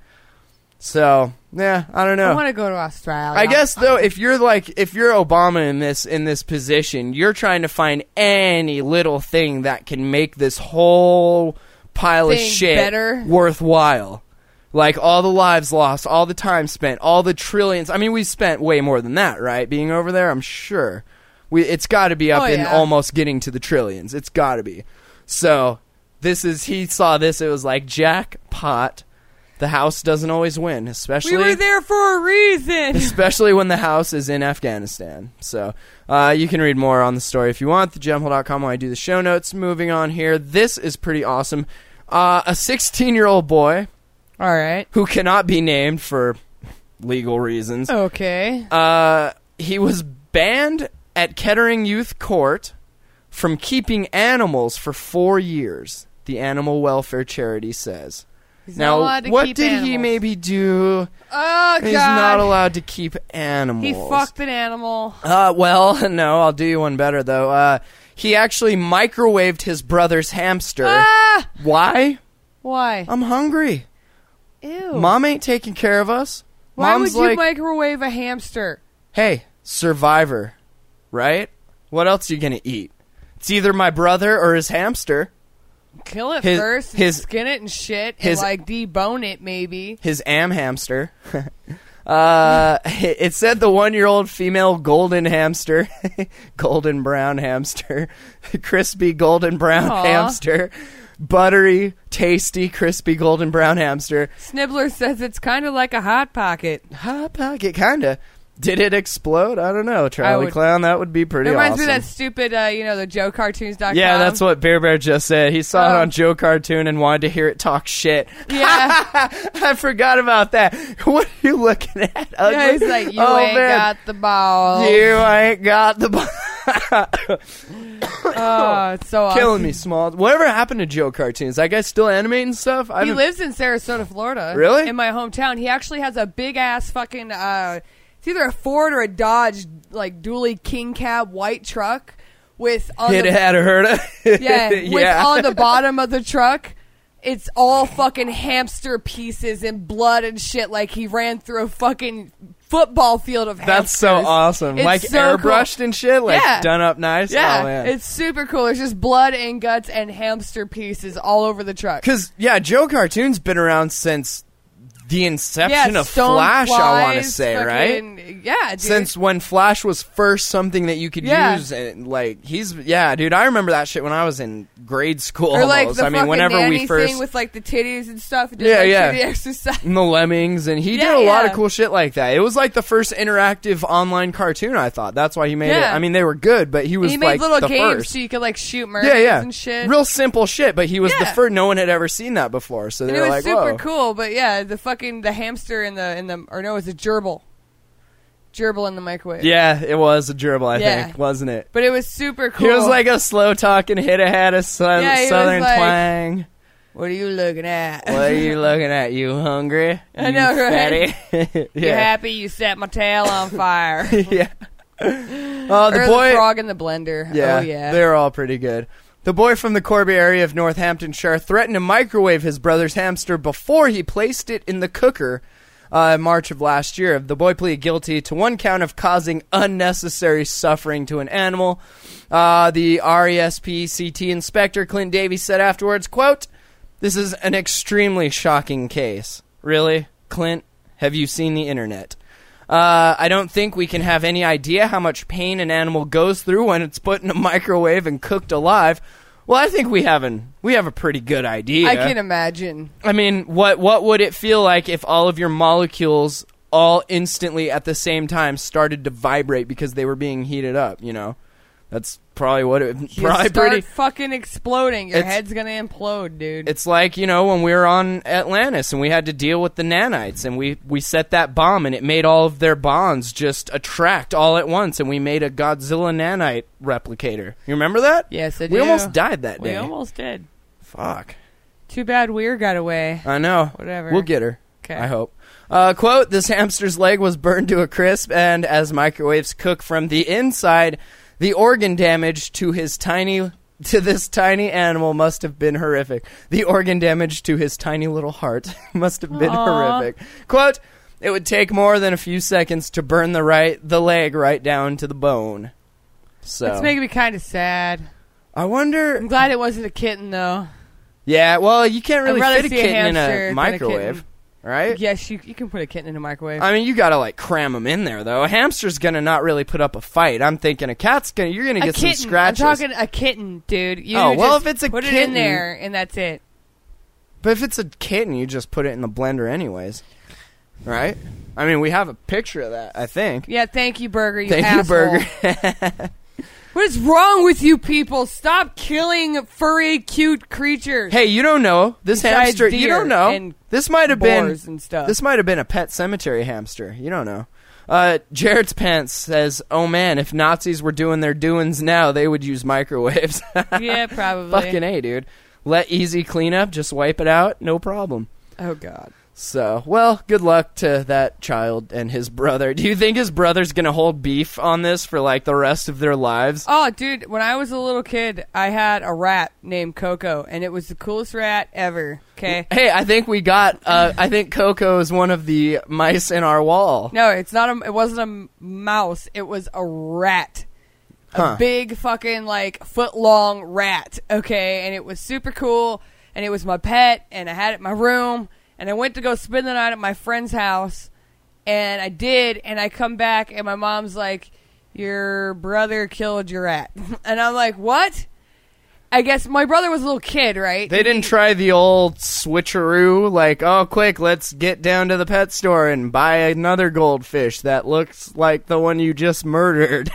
So, yeah, I don't know. I want to go to Australia. I guess though, if you're Obama in this position, you're trying to find any little thing that can make this whole pile of shit better, worthwhile. Like all the lives lost, all the time spent, all the trillions. I mean, we spent way more than that, right? Being over there, I'm sure. It's got to be up in almost getting to the trillions. It's got to be. So, he saw this, it was like jackpot. The house doesn't always win, especially... We were there for a reason! Especially when the house is in Afghanistan. So, you can read more on the story if you want. TheGemHole.com while I do the show notes. Moving on here. This is pretty awesome. A 16-year-old boy... All right. Who cannot be named for legal reasons. Okay. He was banned at Kettering Youth Court from keeping animals for 4 years, the animal welfare charity says. He's not allowed to what keep did animals. he maybe do? Oh, God. He's not allowed to keep animals. He fucked an animal. Well, no, I'll do you one better, though. He actually microwaved his brother's hamster. Ah! Why? Why? I'm hungry. Ew. Mom ain't taking care of us. Why Mom's would you like, microwave a hamster? Hey, survivor, right? What else are you going to eat? It's either my brother or his hamster. Kill it first, and skin it and shit, and debone it maybe. His hamster. It said the 1-year-old female golden hamster, golden brown hamster, crispy golden brown hamster, buttery, tasty, crispy golden brown hamster. Snibbler says it's kind of like a Hot Pocket. Hot Pocket, kind of. Did it explode? I don't know. Charlie Clown, that would be pretty awesome. It reminds me of that stupid, the JoeCartoons.com. Yeah, that's what Bear Bear just said. He saw it on Joe Cartoon and wanted to hear it talk shit. Yeah. I forgot about that. What are you looking at? Ugly? Yeah, he's like, you ain't got the balls. You ain't got the balls. Oh, it's so awesome. Killing me, Small. Whatever happened to Joe Cartoons? That guy still animating stuff? He lives in Sarasota, Florida. Really? In my hometown. He actually has a big-ass fucking... it's either a Ford or a Dodge, like, dually king cab white truck with... With on the bottom of the truck, it's all fucking hamster pieces and blood and shit, like he ran through a fucking football field of hamsters. That's so awesome. It's like so airbrushed cool. and shit? Like done up nice? Yeah, oh, man. it's super cool. There's just blood and guts and hamster pieces all over the truck. Because, Joe Cartoon's been around since... the inception of Stone Flash, Flies, I want to say, fucking, right? Yeah, dude. Since when Flash was first something that you could use, and dude, I remember that shit when I was in grade school. Or like almost. the I mean, whenever nanny we first thing with like the titties and stuff. Did, titty exercise. And the Lemmings, and he did a lot of cool shit like that. It was like the first interactive online cartoon. I thought that's why he made it. I mean, they were good, but he was and he made little the games first. so you could like shoot mermaids and shit. Real simple shit, but he was the first. No one had ever seen that before, so they were like, "Whoa!" It was super cool, but the hamster in the or no, it was a gerbil in the microwave. Yeah, it was a gerbil, I think, wasn't it? But it was super cool. He was like a slow talking hit ahead of southern twang. What are you looking at? What are you looking at? You hungry? I know, right? Fatty? You happy you set my tail on fire? Yeah. The frog in the blender. Yeah, oh yeah, they're all pretty good. The boy from the Corby area of Northamptonshire threatened to microwave his brother's hamster before he placed it in the cooker. March of last year. The boy pleaded guilty to one count of causing unnecessary suffering to an animal. The RESPCT inspector, Clint Davies, said afterwards, quote, "This is an extremely shocking case." Really? Clint, have you seen the internet? I don't think we can have any idea how much pain an animal goes through when it's put in a microwave and cooked alive. Well, I think we have a pretty good idea. I can imagine. I mean, what would it feel like if all of your molecules all instantly at the same time started to vibrate because they were being heated up, you know? That's probably what it would probably start fucking exploding. Your head's gonna implode, dude. It's like, you know, when we were on Atlantis and we had to deal with the nanites and we set that bomb and it made all of their bonds just attract all at once and we made a Godzilla nanite replicator. You remember that? Yes, I do. We almost died that day. We almost did. Fuck. Too bad Weir got away. I know. Whatever. We'll get her. Okay. I hope. Quote, this hamster's leg was burned to a crisp and as microwaves cook from the inside, the organ damage to this tiny animal must have been horrific. The organ damage to his tiny little heart must have been horrific. Quote, it would take more than a few seconds to burn the leg right down to the bone. So It's making me kind of sad. I wonder. I'm glad it wasn't a kitten, though. Yeah, well, you can't really I'd rather fit a see a kitten in hamster a than a microwave, kitten. right? Yes, you can put a kitten in a microwave. I mean, you gotta like cram them in there, though. A hamster's gonna not really put up a fight. I'm thinking a cat's gonna. You're gonna get some scratches. I'm talking a kitten, dude. You if it's a put kitten, it in there and that's it. But if it's a kitten, you just put it in the blender, anyways, right? I mean, we have a picture of that. I think. Yeah, thank you, Burger. You Thank asshole. you, Burger. What is wrong with you people? Stop killing furry, cute creatures. Hey, you don't know this Besides hamster. You deer don't know. and This might have been. boars and stuff. This might have been a pet cemetery hamster. You don't know. Jared's Pants says, "Oh man, if Nazis were doing their doings now, they would use microwaves." Yeah, probably. Fucking A, dude. Let easy cleanup, just wipe it out, no problem. Oh God. So, well, good luck to that child and his brother. Do you think his brother's gonna hold beef on this for like the rest of their lives? Oh, dude, when I was a little kid, I had a rat named Coco, and it was the coolest rat ever. Okay. Hey, I think we got. I think Coco is one of the mice in our wall. No, it's not. It wasn't a mouse. It was a rat. Huh. A big fucking like foot-long rat. Okay, and it was super cool, and it was my pet, and I had it in my room. And I went to go spend the night at my friend's house, and I did, and I come back, and my mom's like, your brother killed your rat. And I'm like, what? I guess my brother was a little kid, right? They didn't try the old switcheroo, like, oh, quick, let's get down to the pet store and buy another goldfish that looks like the one you just murdered.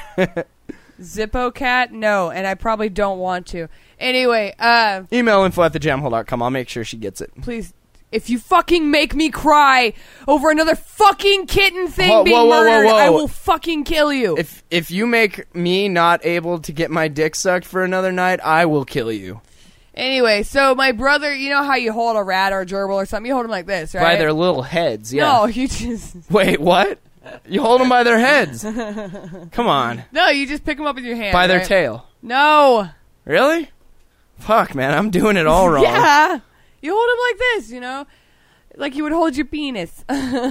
Zippo cat? No, and I probably don't want to. Anyway, Email info@thejamhole.com. I'll make sure she gets it. please... If you fucking make me cry over another fucking kitten thing Whoa, being whoa, whoa, murdered, whoa, whoa. I will fucking kill you. If you make me not able to get my dick sucked for another night, I will kill you. Anyway, so my brother, you know how you hold a rat or a gerbil or something? You hold them like this, right? By their little heads, yeah. No, you just... Wait, what? You hold them by their heads. Come on. No, you just pick them up with your hand. By their right? tail. No. Really? Fuck, man, I'm doing it all wrong. Yeah. You hold them like this, you know? Like you would hold your penis.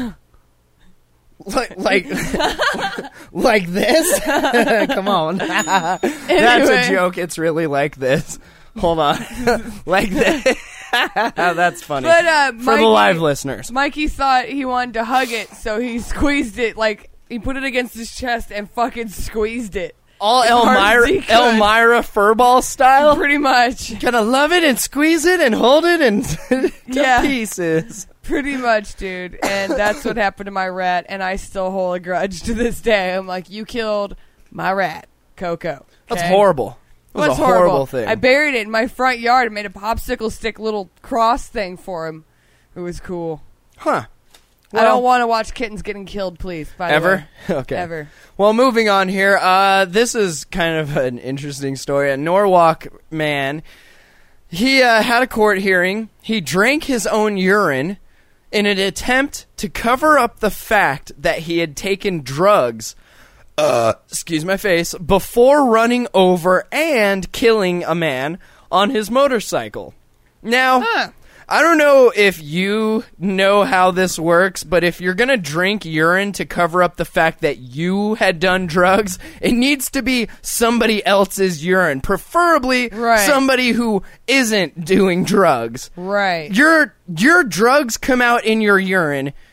like like this? Come on. That's a joke. It's really like this. Hold on. Like this. That's funny. But, for the live listeners. Mikey thought he wanted to hug it, so he squeezed it, like, he put it against his chest and fucking squeezed it. All hard as he could. Elmira furball style? Pretty much. Gonna love it and squeeze it and hold it and to Yeah. pieces. Pretty much, dude. And that's what happened to my rat, and I still hold a grudge to this day. I'm like, you killed my rat, Coco. That's okay? horrible. It was a horrible thing. I buried it in my front yard and made a popsicle stick little cross thing for him. It was cool. Huh. I don't want to watch kittens getting killed, please. By the Ever? way. Okay. Ever. Well, moving on here. This is kind of an interesting story. A Norwalk man, he had a court hearing. He drank his own urine in an attempt to cover up the fact that he had taken drugs, excuse my face, before running over and killing a man on his motorcycle. Now, I don't know if you know how this works, but if you're going to drink urine to cover up the fact that you had done drugs, it needs to be somebody else's urine, preferably somebody who isn't doing drugs. Right. Your drugs come out in your urine.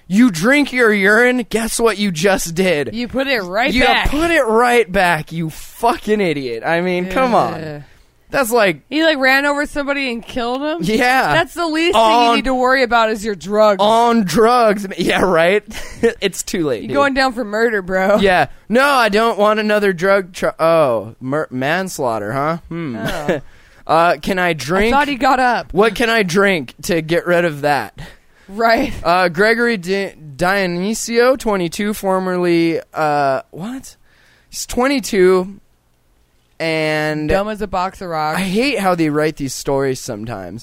You drink your urine, guess what you just did? You put it right You back. put it right back, you fucking idiot. I mean, come on. That's like, He like ran over somebody and killed him? yeah. That's the least thing you need to worry about is your drugs. On drugs. Yeah, right? It's too late. You're dude. going down for murder, bro. Yeah. No, I don't want another drug. Manslaughter, huh? Oh. Can I I drink? thought he got up. What can I drink to get rid of that? Right. Gregory Dionisio, 22, formerly, what? He's 22, and Dumb as a box of rocks. I hate how they write these stories sometimes.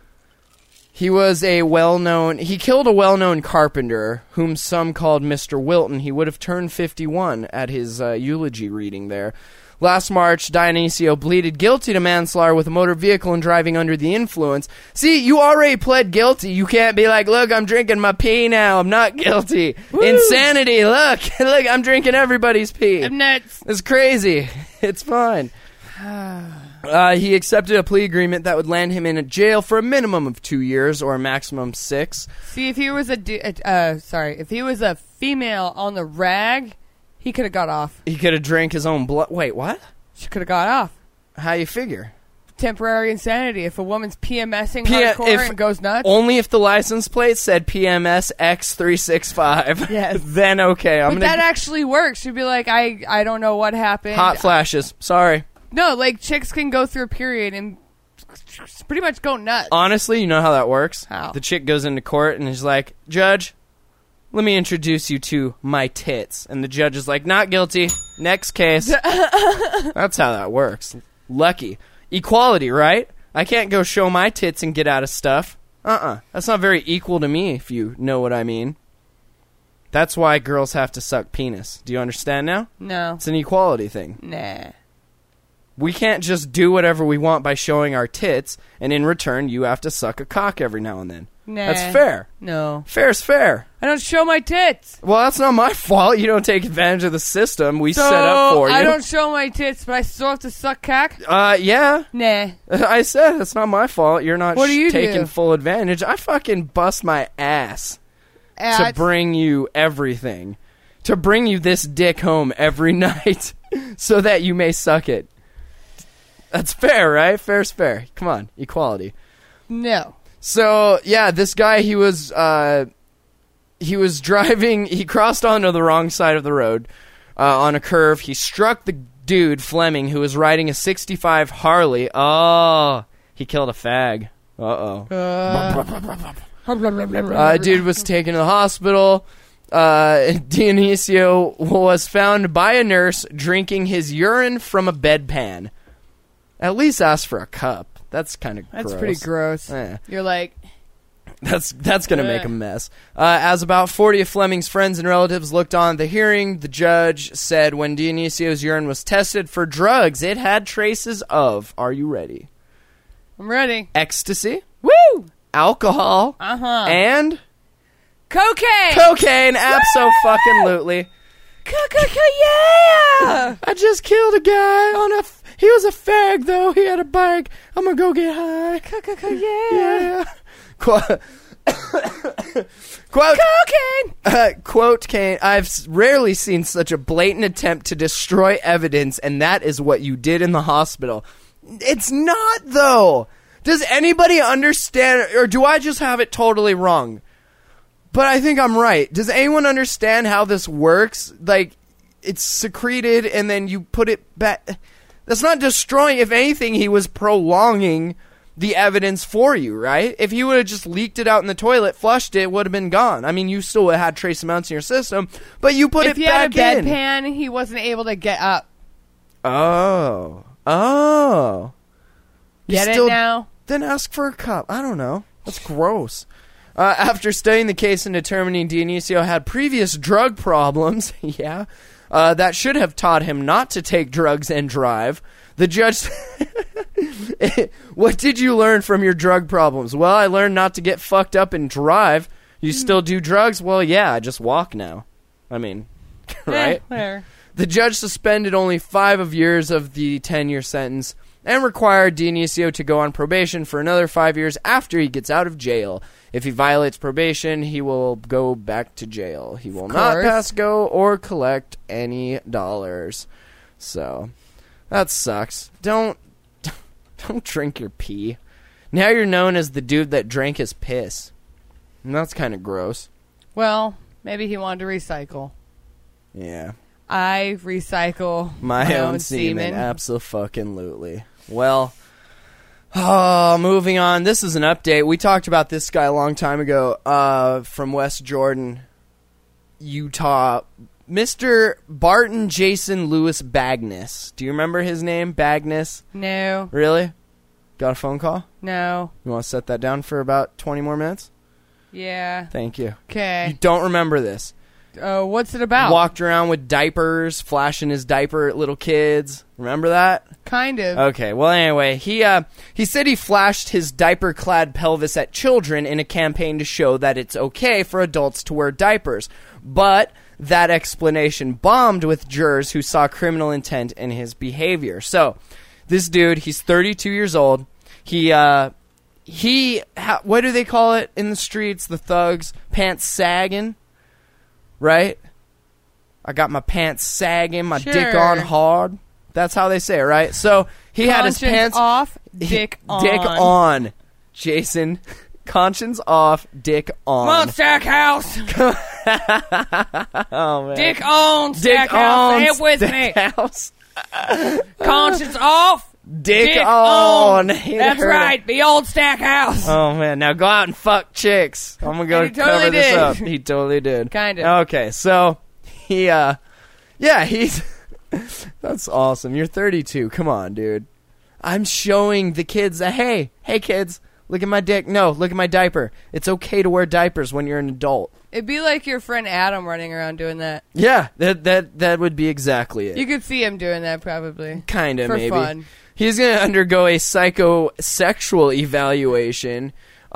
He was he killed a well-known carpenter, whom some called Mr. Wilton. He would have turned 51 at his eulogy reading there. Last March, Dionisio pleaded guilty to manslaughter with a motor vehicle and driving under the influence. See, you already pled guilty. You can't be like, look, I'm drinking my pee now. I'm not guilty. Woo! Insanity. Look, I'm drinking everybody's pee. I'm nuts. It's crazy. It's fine. He accepted a plea agreement that would land him in a jail for a minimum of 2 years or a maximum 6. See, if he was if he was a female on the rag, he could have got off. He could have drank his own blood. Wait, what? She could have got off. How you figure? Temporary insanity. If a woman's PMSing hardcore and goes nuts. Only if the license plate said PMS X365. Yes. Then okay. But that actually works. She'd be like, I don't know what happened. Hot flashes. Sorry. No, like chicks can go through a period and pretty much go nuts. Honestly, you know how that works? How? The chick goes into court and is like, Judge, let me introduce you to my tits. And the judge is like, not guilty. Next case. That's how that works. Lucky. Equality, right? I can't go show my tits and get out of stuff. That's not very equal to me, if you know what I mean. That's why girls have to suck penis. Do you understand now? No. It's an equality thing. Nah. We can't just do whatever we want by showing our tits, and in return, you have to suck a cock every now and then. Nah. That's fair. No. Fair's fair. I don't show my tits. Well, that's not my fault. You don't take advantage of the system we So, set up for you. I don't show my tits, but I still have to suck cock? Yeah. Nah. I said it's not my fault. You're not What do you taking do? full advantage. I fucking bust my ass to bring you everything. To bring you this dick home every night so that you may suck it. That's fair, right? Fair's fair. Come on. Equality. No. So, yeah, this guy, he was driving, he crossed onto the wrong side of the road on a curve. He struck the dude, Fleming, who was riding a 65 Harley. Oh, he killed a fag. Uh-oh. Dude was taken to the hospital. Dionisio was found by a nurse drinking his urine from a bedpan. At least ask for a cup. That's kind of gross. That's pretty gross. Yeah. You're like... That's going to make a mess. As about 40 of Fleming's friends and relatives looked on at the hearing, the judge said when Dionisio's urine was tested for drugs, it had traces of, are you ready? I'm ready. Ecstasy, Woo! alcohol, and Cocaine! cocaine, abso-fucking-lutely. Yeah! I just killed a guy he was a fag, though. He had a bike. I'm going to go get high. Yeah! Quote, Cocaine! quote, Kane, I've rarely seen such a blatant attempt to destroy evidence, and that is what you did in the hospital. It's not, though. Does anybody understand, or do I just have it totally wrong? But I think I'm right. Does anyone understand how this works? Like, it's secreted, and then you put it back. That's not destroying. If anything, he was prolonging the evidence for you, right? If you would have just leaked it out in the toilet, flushed it, it would have been gone. I mean, you still would have had trace amounts in your system, but you put it back in. If he had a bedpan, he wasn't able to get up. Oh. Get it now? Then ask for a cup. I don't know. That's gross. After studying the case and determining Dionisio had previous drug problems, that should have taught him not to take drugs and drive, the judge... What did you learn from your drug problems? Well, I learned not to get fucked up and drive. You still do drugs? Well, yeah, I just walk now. I mean, right? Whatever. The judge suspended only 5 years of the 10-year sentence. and require Dionisio to go on probation for another 5 years after he gets out of jail. If he violates probation, he will go back to jail. He will not pass go or collect any dollars. So, that sucks. Don't drink your pee. Now you're known as the dude that drank his piss. And that's kind of gross. Well, maybe he wanted to recycle. Yeah. I recycle my own semen. Abso-fucking-lutely. Well, moving on. This is an update. We talked about this guy a long time ago from West Jordan, Utah. Mr. Barton Jason Lewis Bagness. Do you remember his name? Bagness? No. Really? Got a phone call? No. You want to set that down for about 20 more minutes? Yeah. Thank you. Okay. You don't remember this. What's it about? Walked around with diapers, flashing his diaper at little kids. Remember that? Kind of. Okay, well, anyway, he said he flashed his diaper-clad pelvis at children in a campaign to show that it's okay for adults to wear diapers. But that explanation bombed with jurors who saw criminal intent in his behavior. So, this dude, he's 32 years old. What do they call it in the streets, the thugs? Pants sagging? Right? I got my pants sagging, my dick on hard. That's how they say it, right? So he had his pants off, dick on. Dick on. Jason, conscience off, dick on. Come on, Stackhouse. Oh, man. Dick on, Stackhouse. Say it with me. Conscience off. Dick on. That's right. Be old Stackhouse. Oh, man. Now go out and fuck chicks. I'm going to go cover this up. He totally did. Kind of. Okay, so he's... That's awesome. You're 32. Come on, dude. I'm showing the kids that, hey kids, look at my dick. No, look at my diaper. It's okay to wear diapers when you're an adult. It'd be like your friend Adam running around doing that. Yeah, that would be exactly it. You could see him doing that probably. Kind of, maybe. For fun. He's going to undergo a psychosexual evaluation.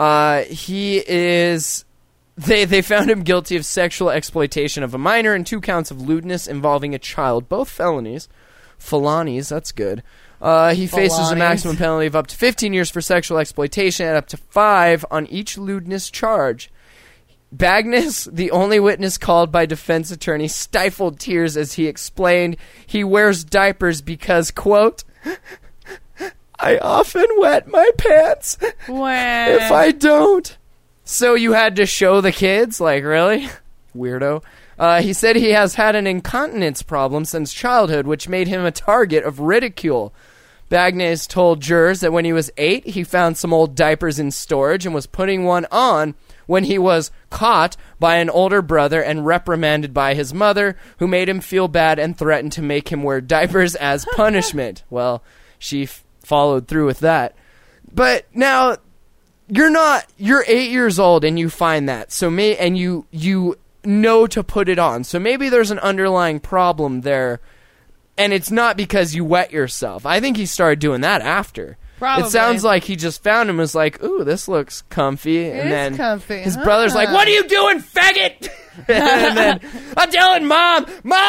They found him guilty of sexual exploitation of a minor and 2 counts of lewdness involving a child, both felonies. Felonies, that's good. He faces a maximum penalty of up to 15 years for sexual exploitation and up to 5 on each lewdness charge. Bagness, the only witness called by defense attorney, stifled tears as he explained he wears diapers because, quote, I often wet my pants if I don't. So you had to show the kids? Like, really? Weirdo. He said he has had an incontinence problem since childhood, which made him a target of ridicule. Bagness told jurors that when he was 8, he found some old diapers in storage and was putting one on when he was caught by an older brother and reprimanded by his mother, who made him feel bad and threatened to make him wear diapers as punishment. Well, she followed through with that. But now, you're 8 years old and you find that, and you know to put it on. So maybe there's an underlying problem there, and it's not because you wet yourself. I think he started doing that after. Probably. It sounds like he just found him and was like, ooh, this looks comfy. And then comfy. His brother's like, what are you doing, faggot? And then I'm telling Mom,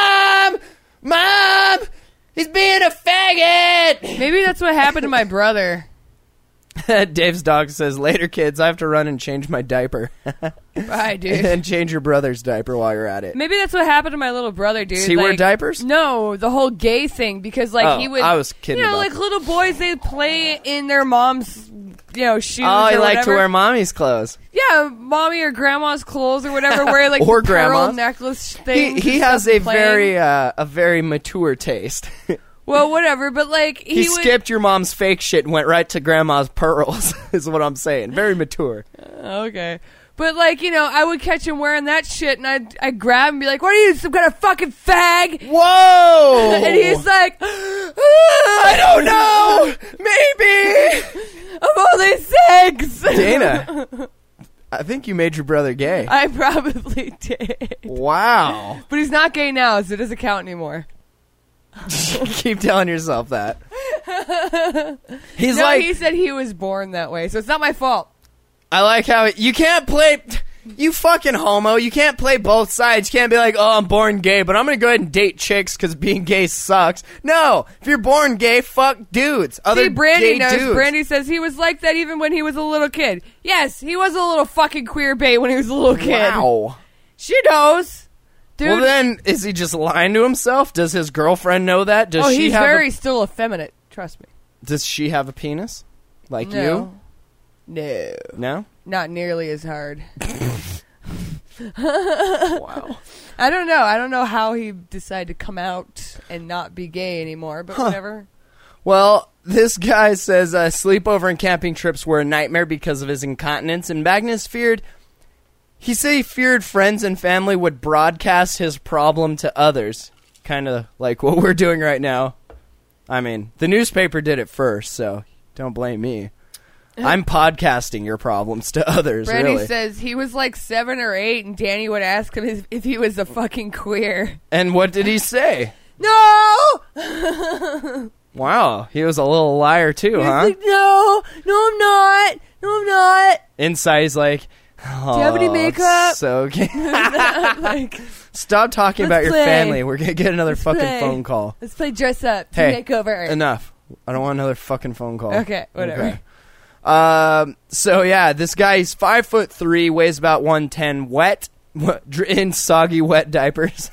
he's being a faggot. Maybe that's what happened to my brother. Dave's dog says, later, kids, I have to run and change my diaper. Bye, dude. And change your brother's diaper while you're at it. Maybe that's what happened to my little brother, dude. Does he wear diapers? No, the whole gay thing, because he would... I was kidding about like little boys, they play in their mom's, shoes Oh, he or liked whatever. to wear mommy's clothes. Yeah, mommy or grandma's clothes or whatever, wear like or the pearl grandma's. necklace things. He has a very mature taste. Well, whatever, but he skipped your mom's fake shit and went right to grandma's pearls, is what I'm saying. Very mature. Okay. But, I would catch him wearing that shit, and I'd grab him and be like, what are you, some kind of fucking fag? Whoa! And he's like, I don't know! Maybe! I'm only 6! Dana, I think you made your brother gay. I probably did. Wow. But he's not gay now, so it doesn't count anymore. Keep telling yourself that. He said he was born that way, so it's not my fault. I like how you can't play. You fucking homo. You can't play both sides. You can't be like, oh, I'm born gay, but I'm going to go ahead and date chicks because being gay sucks. No. If you're born gay, fuck dudes. Other See, Brandy gay knows. dudes. Brandy says he was like that even when he was a little kid. Yes, he was a little fucking queer bait when he was a little kid. Wow. She knows. Dude. Well, then, is he just lying to himself? Does his girlfriend know that? Does she he's have very still effeminate. Trust me. Does she have a penis? Like No. you? No. No? Not nearly as hard. Wow. I don't know. I don't know how he decided to come out and not be gay anymore, but whatever. Well, this guy says sleepover and camping trips were a nightmare because of his incontinence, and Magnus feared friends and family would broadcast his problem to others. Kind of like what we're doing right now. I mean, the newspaper did it first, so don't blame me. I'm podcasting your problems to others, Brandy really. says he was like 7 or 8, and Danny would ask him if he was a fucking queer. And what did he say? No! Wow, he was a little liar too, He's huh? like, no, I'm not. No, I'm not. Inside, he's like, oh, Do you have any makeup? So okay. Like, Stop talking Let's about your play. family. We're going to get another fucking play. phone call. let's play dress up. Hey, Makeover. enough. I don't want another fucking phone call. Okay, whatever. So yeah, this guy's 5'3", weighs about 110, wet, in soggy wet diapers.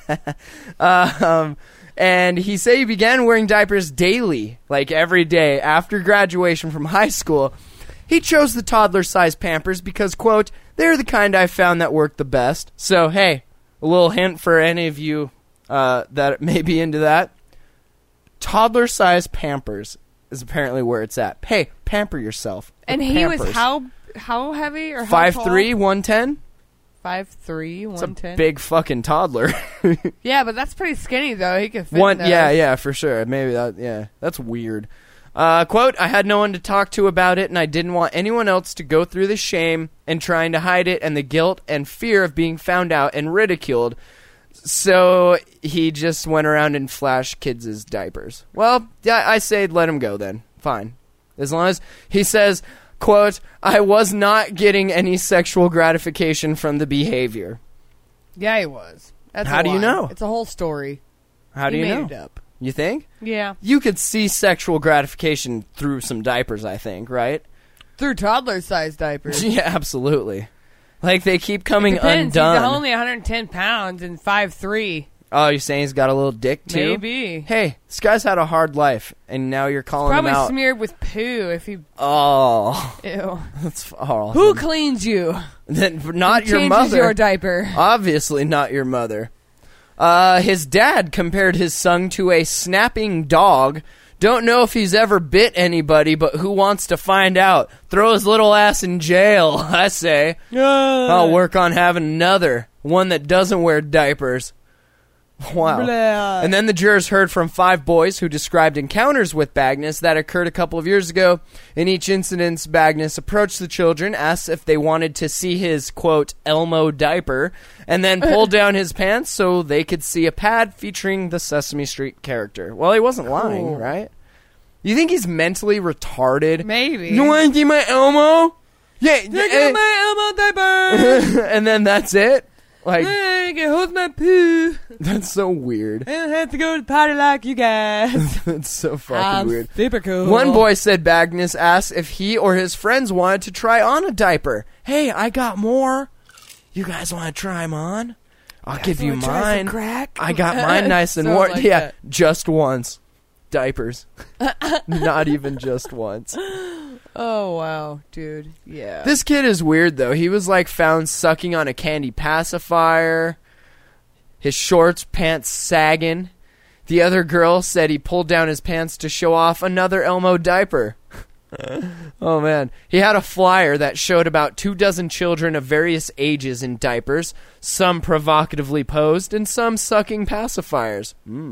And he said he began wearing diapers daily, like every day after graduation from high school. He chose the toddler-sized Pampers because, quote, they're the kind I found that work the best. So hey, a little hint for any of you that may be into that. Toddler-sized Pampers is apparently where it's at. Hey, pamper yourself. And with he was Pampers. how heavy or how 5'3", 110? 5'3", It's 110. a big fucking toddler. Yeah, but that's pretty skinny though. He could fit One, in those. yeah, for sure. Maybe that, yeah, that's weird. Quote, I had no one to talk to about it, and I didn't want anyone else to go through the shame and trying to hide it and the guilt and fear of being found out and ridiculed. So he just went around and flashed kids' diapers. Well, yeah, I say let him go then. Fine. As long as he says, quote, I was not getting any sexual gratification from the behavior. Yeah, he was. That's How a do you lie. know? It's a whole story. How do He you made know? it up. You think? Yeah. You could see sexual gratification through some diapers, I think, right? Through toddler-sized diapers. Yeah, absolutely. Like, they keep coming Depends. undone. He's only 110 pounds and 5'3". Oh, you're saying he's got a little dick, too? Maybe. Hey, this guy's had a hard life, and now you're calling him Probably out. smeared with poo if he... Oh, Ew. that's awesome. Who cleans you? Then not Who your changes mother. your diaper? Obviously not your mother. His dad compared his son to a snapping dog. Don't know if he's ever bit anybody, but who wants to find out? Throw his little ass in jail, I say. I'll work on having another. One that doesn't wear diapers. Wow. Blah. And then the jurors heard from 5 boys who described encounters with Bagnus that occurred a couple of years ago. In each incident, Bagnus approached the children, asked if they wanted to see his, quote, Elmo diaper, and then pulled down his pants so they could see a pad featuring the Sesame Street character. Well, he wasn't lying, Cool. right? You think he's mentally retarded? Maybe. You want to see my Elmo? Yeah. Look at my Elmo diaper! And then that's it? Like, I can hold my poo. that's so weird. I don't have to go to the party like you guys. That's so fucking weird. Super cool. One boy said Bagnus asked if he or his friends wanted to try on a diaper. Hey, I got more. You guys want to try them on? I'll give you wanna try some mine. crack? I got mine nice and So warm. like Yeah, that. just once. Diapers. Not even just once. Oh, wow, dude. Yeah. This kid is weird, though. He was, like, found sucking on a candy pacifier. His shorts, pants sagging. The other girl said he pulled down his pants to show off another Elmo diaper. Oh, man. He had a flyer that showed about 24 children of various ages in diapers, some provocatively posed, and some sucking pacifiers.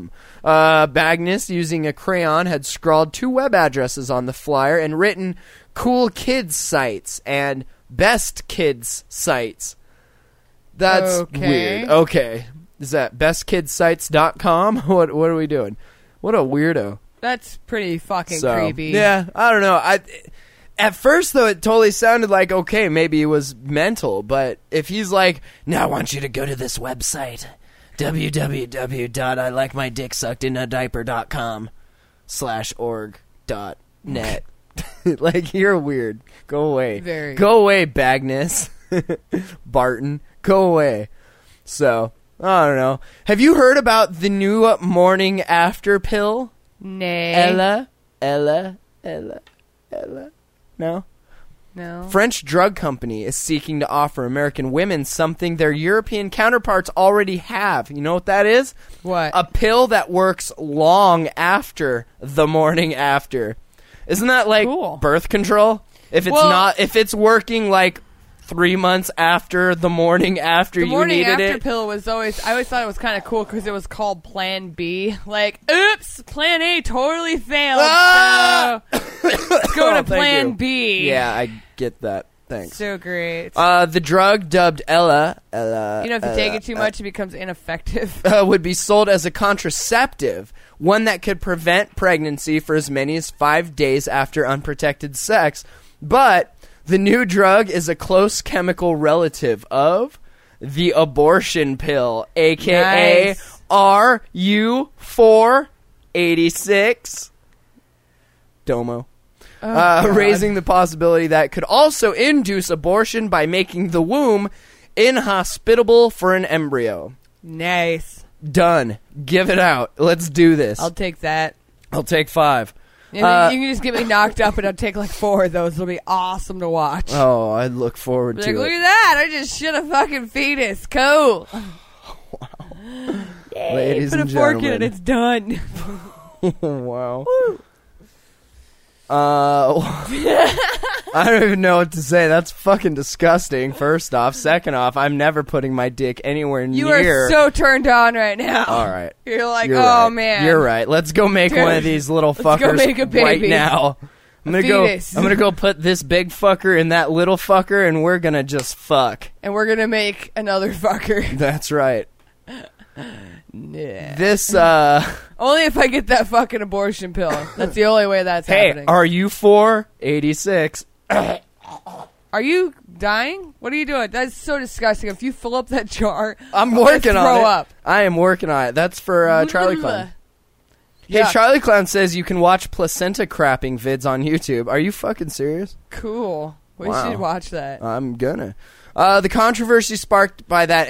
Bagnus, using a crayon, had scrawled 2 web addresses on the flyer and written cool kids sites and best kids sites. That's Okay. weird. Okay. Is that bestkidsites.com? What are we doing? What a weirdo. That's pretty fucking So, creepy. yeah, I don't know. At first, though, it totally sounded like, okay, maybe he was mental. But if he's like, now I want you to go to this website, www.ilikemydicksuckedinadiaper.com/org.net. Like, you're weird. Go away. Very. Go away, Bagnus. Barton. Go away. So, I don't know. Have you heard about the new morning after pill? Nay. Ella? No? No. French drug company is seeking to offer American women something their European counterparts already have. You know what that is? What? A pill that works long after the morning after. Isn't that like Cool. birth control? If it's if it's working like 3 months after the morning after The you morning needed after it. pill was I always thought it was kind of cool because it was called Plan B. Like, oops, Plan A totally failed. Ah! So let's go to Thank Plan you. B. Yeah, I get that. Thanks. So great. The drug dubbed Ella, you know, if you take it too much, it becomes ineffective. would be sold as a contraceptive, one that could prevent pregnancy for as many as 5 days after unprotected sex. But the new drug is a close chemical relative of the abortion pill, a.k.a. Nice. RU486. Domo. God. Raising the possibility that could also induce abortion by making the womb inhospitable for an embryo. Nice. Done. Give it out. Let's do this. I'll take that. I'll take 5. And then you can just get me knocked up and I'll take like 4 of those. It'll be awesome to watch. Oh, I look forward Like, to look it. at that. I just shit a fucking fetus. Cool. Ladies Put and a fork in it. gentlemen. It's done. Wow. I don't even know what to say. That's fucking disgusting, first off. Second off, I'm never putting my dick anywhere You near... are so turned on right now. All right. You're like, You're oh, right. man. You're right. Let's go make Dude, one of these little let's go fuckers make a baby. right now. I'm fetus. gonna go put this big fucker in that little fucker, and we're gonna just fuck. And we're going to make another fucker. That's right. Yeah. This, Only if I get that fucking abortion pill. That's the only way that's hey, happening. are you for 86? Are you dying? What are you doing? That's so disgusting. If you fill up that jar, I'm gonna working on throw it. up. I am working on it. That's for Charlie Clown. Hey, Yeah. Charlie Clown says you can watch placenta crapping vids on YouTube. Are you fucking serious? Cool. We Wow. should watch that. I'm gonna. The controversy sparked by that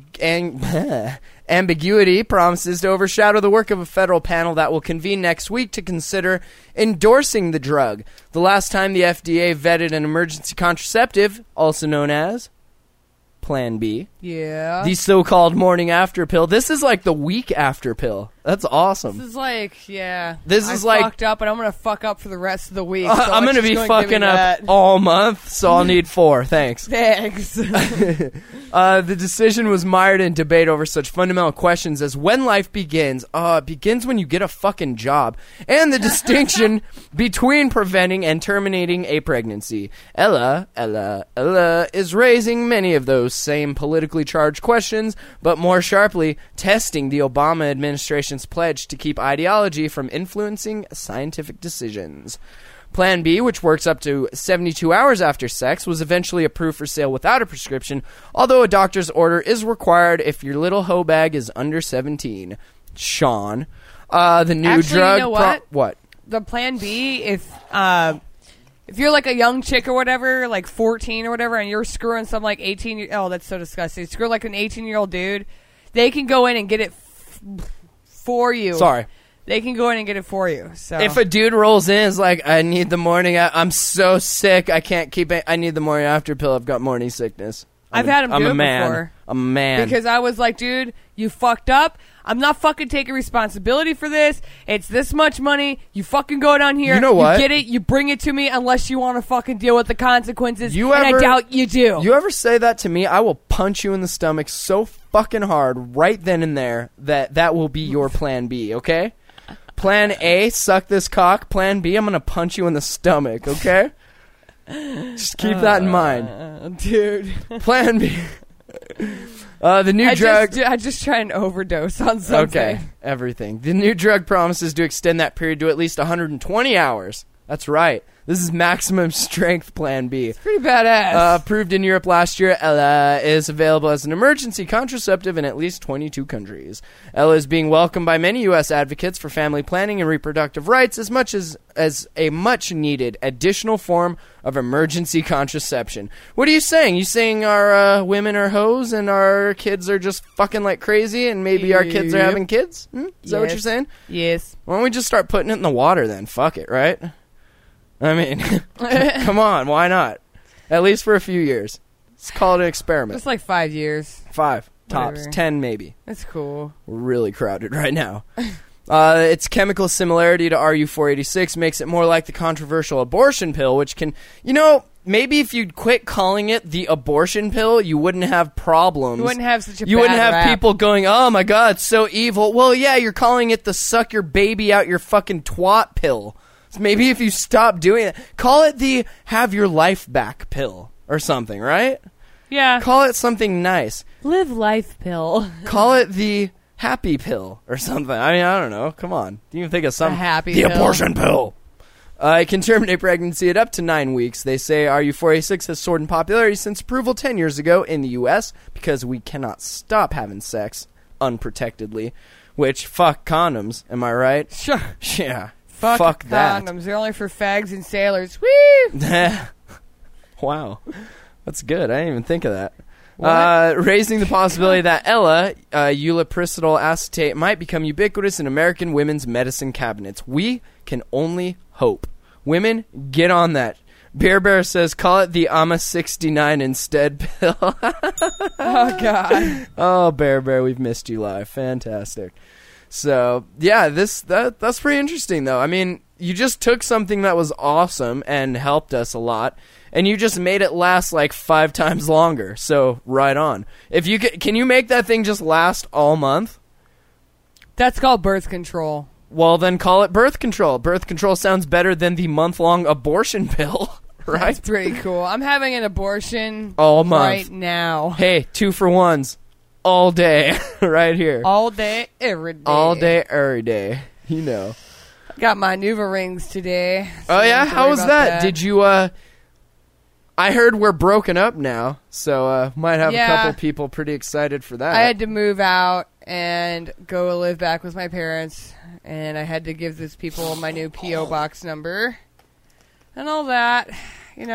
ambiguity promises to overshadow the work of a federal panel that will convene next week to consider endorsing the drug. The last time the FDA vetted an emergency contraceptive, also known as Plan B, Yeah. the so-called morning after pill. This is like the week after pill. That's awesome. This is like, yeah. This is like- fucked up, and I'm gonna fuck up for the rest of the week. So I'm let's gonna be just go and give fucking me up that. all month, so I'll need 4. Thanks. Thanks. The decision was mired in debate over such fundamental questions as when life begins. It begins when you get a fucking job. And the distinction between preventing and terminating a pregnancy. Ella is raising many of those same politically charged questions, but more sharply, testing the Obama administration's pledge to keep ideology from influencing scientific decisions. Plan B, which works up to 72 hours after sex, was eventually approved for sale without a prescription, although a doctor's order is required if your little hoe bag is under 17. Sean. The new Actually, drug... you know what? What? The Plan B, if you're like a young chick or whatever, like 14 or whatever, and you're screwing some like 18... Oh, that's so disgusting. Screw like an 18-year-old dude, they can go in and get it for you. Sorry. They can go in and get it for you. So If a dude rolls in, is like, I need the morning... I'm so sick, I can't keep it. I need the morning after pill. I've got morning sickness. I've had him I'm do a it man. before. I'm a man. Because I was like, dude, you fucked up. I'm not fucking taking responsibility for this. It's this much money. You fucking go down here. You know what? You get it. You bring it to me unless you want to fucking deal with the consequences. You and ever- I doubt you do. You ever say that to me, I will punch you in the stomach so fucking hard right then and there that will be your plan B, okay? Plan A, suck this cock. Plan B, I'm going to punch you in the stomach, okay? Just keep that in mind. Dude. Plan B. The new drug... I just try and overdose on something. Okay, everything. The new drug promises to extend that period to at least 120 hours. That's right. This is maximum strength Plan B. Pretty badass. Approved in Europe last year, Ella is available as an emergency contraceptive in at least 22 countries. Ella is being welcomed by many U.S. advocates for family planning and reproductive rights as much as a much-needed additional form of emergency contraception. What are you saying? You saying our women are hoes and our kids are just fucking like crazy and maybe our kids are having kids? Is that what you're saying? Yes. Why don't we just start putting it in the water then? Fuck it, right? I mean, come on, why not? At least for a few years. Let's call it an experiment. Just like 5 years. 5, tops, Whatever. 10 maybe. That's cool. We're really crowded right now. Its chemical similarity to RU-486 makes it more like the controversial abortion pill, which can, maybe if you'd quit calling it the abortion pill, you wouldn't have problems. You wouldn't have such a You bad wouldn't have rap. people going, oh my god, it's so evil. Well, yeah, you're calling it the suck your baby out your fucking twat pill. So maybe if you stop doing it, call it the have your life back pill or something, right? Yeah. Call it something nice. Live life pill. Call it the happy pill or something. I mean, I don't know. Come on. Do you even think of something? happy The pill. abortion pill. It can terminate pregnancy at up to 9 weeks. They say RU-486 has soared in popularity since approval 10 years ago in the U.S. because we cannot stop having sex unprotectedly. Which, fuck condoms. Am I right? Sure. Yeah. Fuck that. condoms. They're only for fags and sailors. Woo! Wow. That's good. I didn't even think of that. What? Raising the possibility that Ella, ulipristal acetate, might become ubiquitous in American women's medicine cabinets. We can only hope. Women, get on that. Bear Bear says, call it the AMA 69 instead pill. Oh, God. Oh, Bear Bear, we've missed you live. Fantastic. So, yeah, that's pretty interesting, though. I mean, you just took something that was awesome and helped us a lot, and you just made it last like 5 times longer. So, right on. If you can you make that thing just last all month? That's called birth control. Well, then call it birth control. Birth control sounds better than the month-long abortion pill, right? That's pretty cool. I'm having an abortion All month. right now. Hey, 2 for 1s. All day. Right here. All day, every day. All day, every day. You know. Got my Nuva rings today. so Oh, I don't yeah? have to How worry was about that? Did you, I heard we're broken up now, so, might have Yeah. a couple people pretty excited for that. I had to move out and go live back with my parents, and I had to give those people my new P.O. box number and all that, and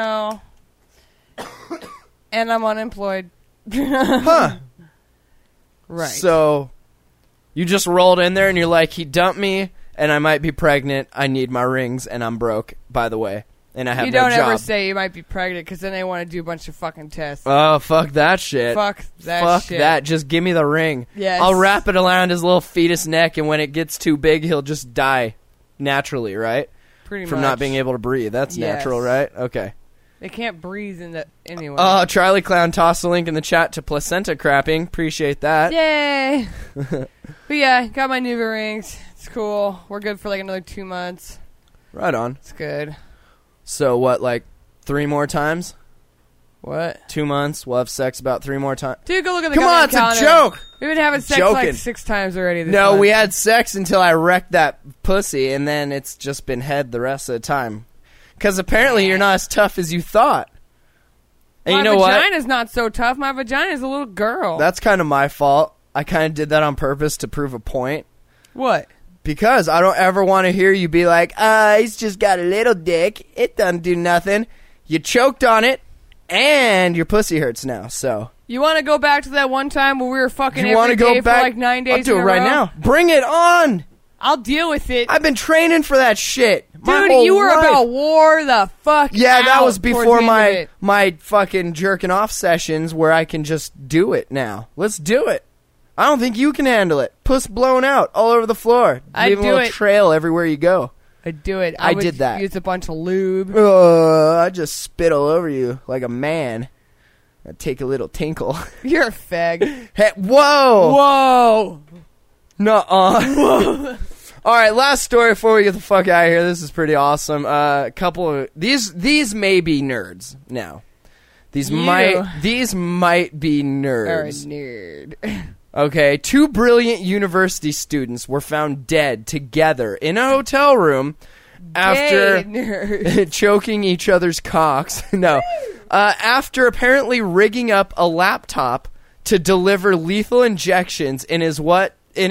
I'm unemployed. Huh. Right. So, you just rolled in there and you're like, he dumped me, and I might be pregnant, I need my rings, and I'm broke, by the way. And I have you no don't job. ever say you might be pregnant, because then they want to do a bunch of fucking tests. Oh, fuck that shit. Fuck that Fuck shit. that. Just give me the ring. Yes. I'll wrap it around his little fetus neck, and when it gets too big, he'll just die naturally, right? Pretty From much. not being able to breathe. That's Yes. natural, right? Okay. They can't breathe in the anyway. Oh, Charlie Clown tossed a link in the chat to placenta crapping. Appreciate that. Yay! But yeah, got my Nuva rings. It's cool. We're good for like another 2 months. Right on. It's good. So what, like 3 more times? What? 2 months. We'll have sex about 3 more times. Dude, go look at the Come on, goddamn it's a calendar. joke. We've been having sex Joking. like 6 times already this No, month. we had sex until I wrecked that pussy, and then it's just been head the rest of the time. Because apparently you're not as tough as you thought. And My you know what? vagina's not so tough. My vagina's a little girl. That's kind of my fault. I kind of did that on purpose to prove a point. What? Because I don't ever want to hear you be like, he's just got a little dick. It doesn't do nothing. You choked on it, and your pussy hurts now, so. You want to go back to that one time where we were fucking You want every to go day back? for like 9 days I'll do in it a right row? now. Bring it on! I'll deal with it. I've been training for that shit. my Dude, whole you were life. about war the fuck Yeah, that out was towards before the end of my it. my fucking jerking off sessions where I can just do it now. Let's do it. I don't think you can handle it. Puss blown out all over the floor. I'd Leaving a do little it. trail everywhere you go. I'd do it. I would did that. Use a bunch of lube. I just spit all over you like a man. I'd take a little tinkle. You're a fag. Hey, whoa! Whoa. Nuh-uh. All right, last story before we get the fuck out of here. This is pretty awesome. A couple of these may be nerds now. These You might be Or a nerds. nerd. Okay, 2 brilliant university students were found dead together in a hotel room after nerds. choking each other's cocks. No. After apparently rigging up a laptop to deliver lethal injections in what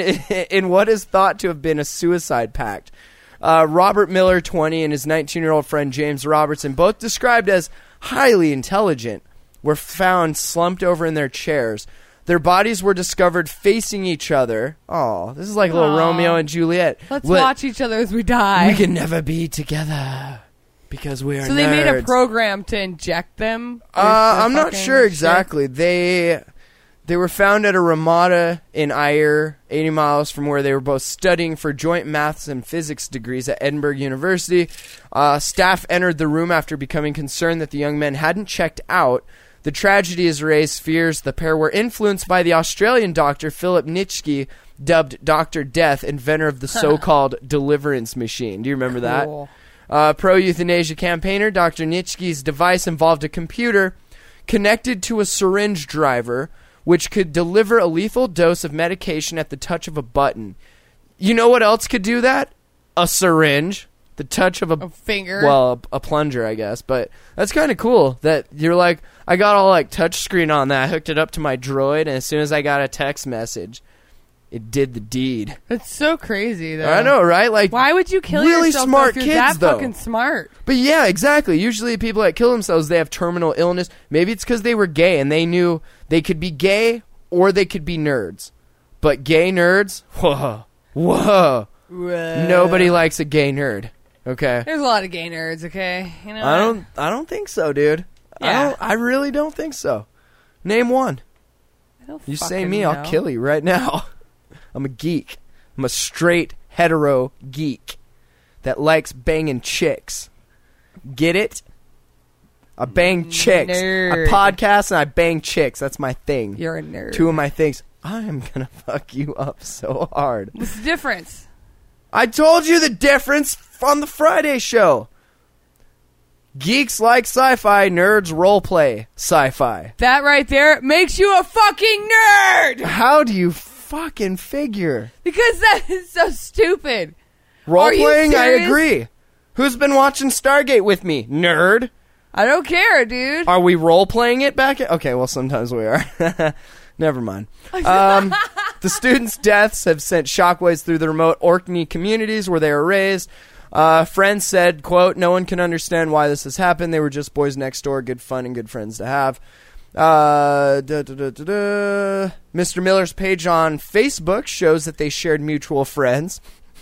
is thought to have been a suicide pact. Robert Miller, 20, and his 19-year-old friend James Robertson, both described as highly intelligent, were found slumped over in their chairs. Their bodies were discovered facing each other. Oh, this is like a little Romeo and Juliet. Let's watch each other as we die. We can never be together because we are So they made a nerds. program to inject them? I'm not sure exactly. They were found at a Ramada in Ayr, 80 miles from where they were both studying for joint maths and physics degrees at Edinburgh University. Staff entered the room after becoming concerned that the young men hadn't checked out. The tragedy has raised fears the pair were influenced by the Australian doctor Philip Nitschke, dubbed Dr. Death, inventor of the so-called deliverance machine. Do you remember Cool. that? Pro-euthanasia campaigner Dr. Nitschke's device involved a computer connected to a syringe driver which could deliver a lethal dose of medication at the touch of a button. You know what else could do that? A syringe. The touch of A finger? Well, a plunger, I guess. But that's kind of cool that you're like, I got all like touch screen on that. I hooked it up to my droid, and as soon as I got a text message, it did the deed. That's so crazy, though. I know, right? Like, Why would you kill really yourself smart if you're kids, that though. fucking smart? But yeah, exactly. Usually people that kill themselves, they have terminal illness. Maybe it's because they were gay and they knew they could be gay or they could be nerds. But gay nerds, whoa. Nobody likes a gay nerd. Okay. There's a lot of gay nerds, okay? You know I don't think so, dude. Yeah. I really don't think so. Name one. I don't You say fucking me, know. I'll kill you right now. I'm a geek. I'm a straight hetero geek that likes banging chicks. Get it? I bang chicks. Nerd. I podcast and I bang chicks. That's my thing. You're a nerd. Two of my things. I am gonna fuck you up so hard. What's the difference? I told you the difference on the Friday show. Geeks like sci-fi, nerds roleplay sci-fi. That right there makes you a fucking nerd! How do you fucking figure? Because that is so stupid. Roleplaying, I serious? agree. Who's been watching Stargate with me? Nerd. I don't care, dude. Are we role-playing it back? Okay, well, sometimes we are. Never mind. The students' deaths have sent shockwaves through the remote Orkney communities where they were raised. Friends said, quote, "No one can understand why this has happened. They were just boys next door, good fun and good friends to have." Mr. Miller's page on Facebook shows that they shared mutual friends.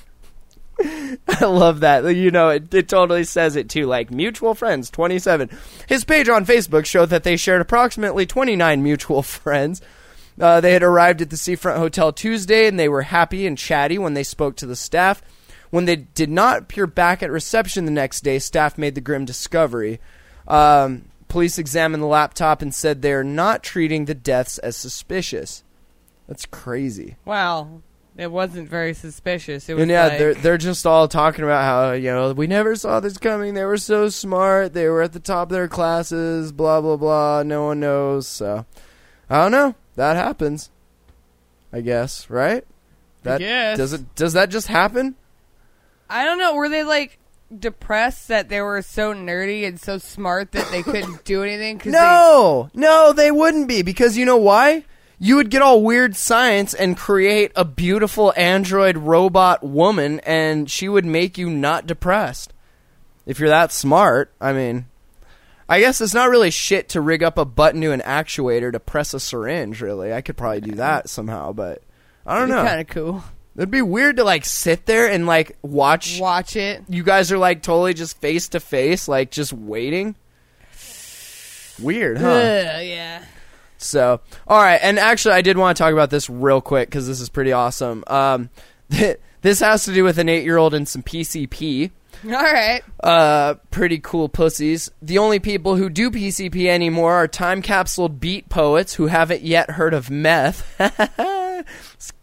I love that. You know, it totally says it too, like mutual friends, 27. His page on Facebook showed that they shared approximately 29 mutual friends. They had arrived at the Seafront Hotel Tuesday, and they were happy and chatty when they spoke to the staff. When they did not appear back at reception the next day, staff made the grim discovery. Police examined the laptop and said they're not treating the deaths as suspicious. That's crazy. Wow. It wasn't very suspicious. It was And yeah, like, they're just all talking about how, you know, we never saw this coming. They were so smart. They were at the top of their classes. Blah blah blah. No one knows. So I don't know. That happens. I guess, right? That guess. Does that just happen? I don't know. Were they like depressed that they were so nerdy and so smart that they couldn't do anything? No, they wouldn't be, because you know why? You would get all weird science and create a beautiful android robot woman, and she would make you not depressed. If you're that smart, I mean, I guess it's not really shit to rig up a button to an actuator to press a syringe, really. I could probably do that somehow, but I don't know. Kind of cool. It'd be weird to, like, sit there and, like, watch it. You guys are, like, totally just face to face, like, just waiting. Weird, huh? Yeah. So, all right, and actually, I did want to talk about this real quick because this is pretty awesome. This has to do with an 8-year-old and some PCP. All right. Pretty cool pussies. The only people who do PCP anymore are time-capsuled beat poets who haven't yet heard of meth.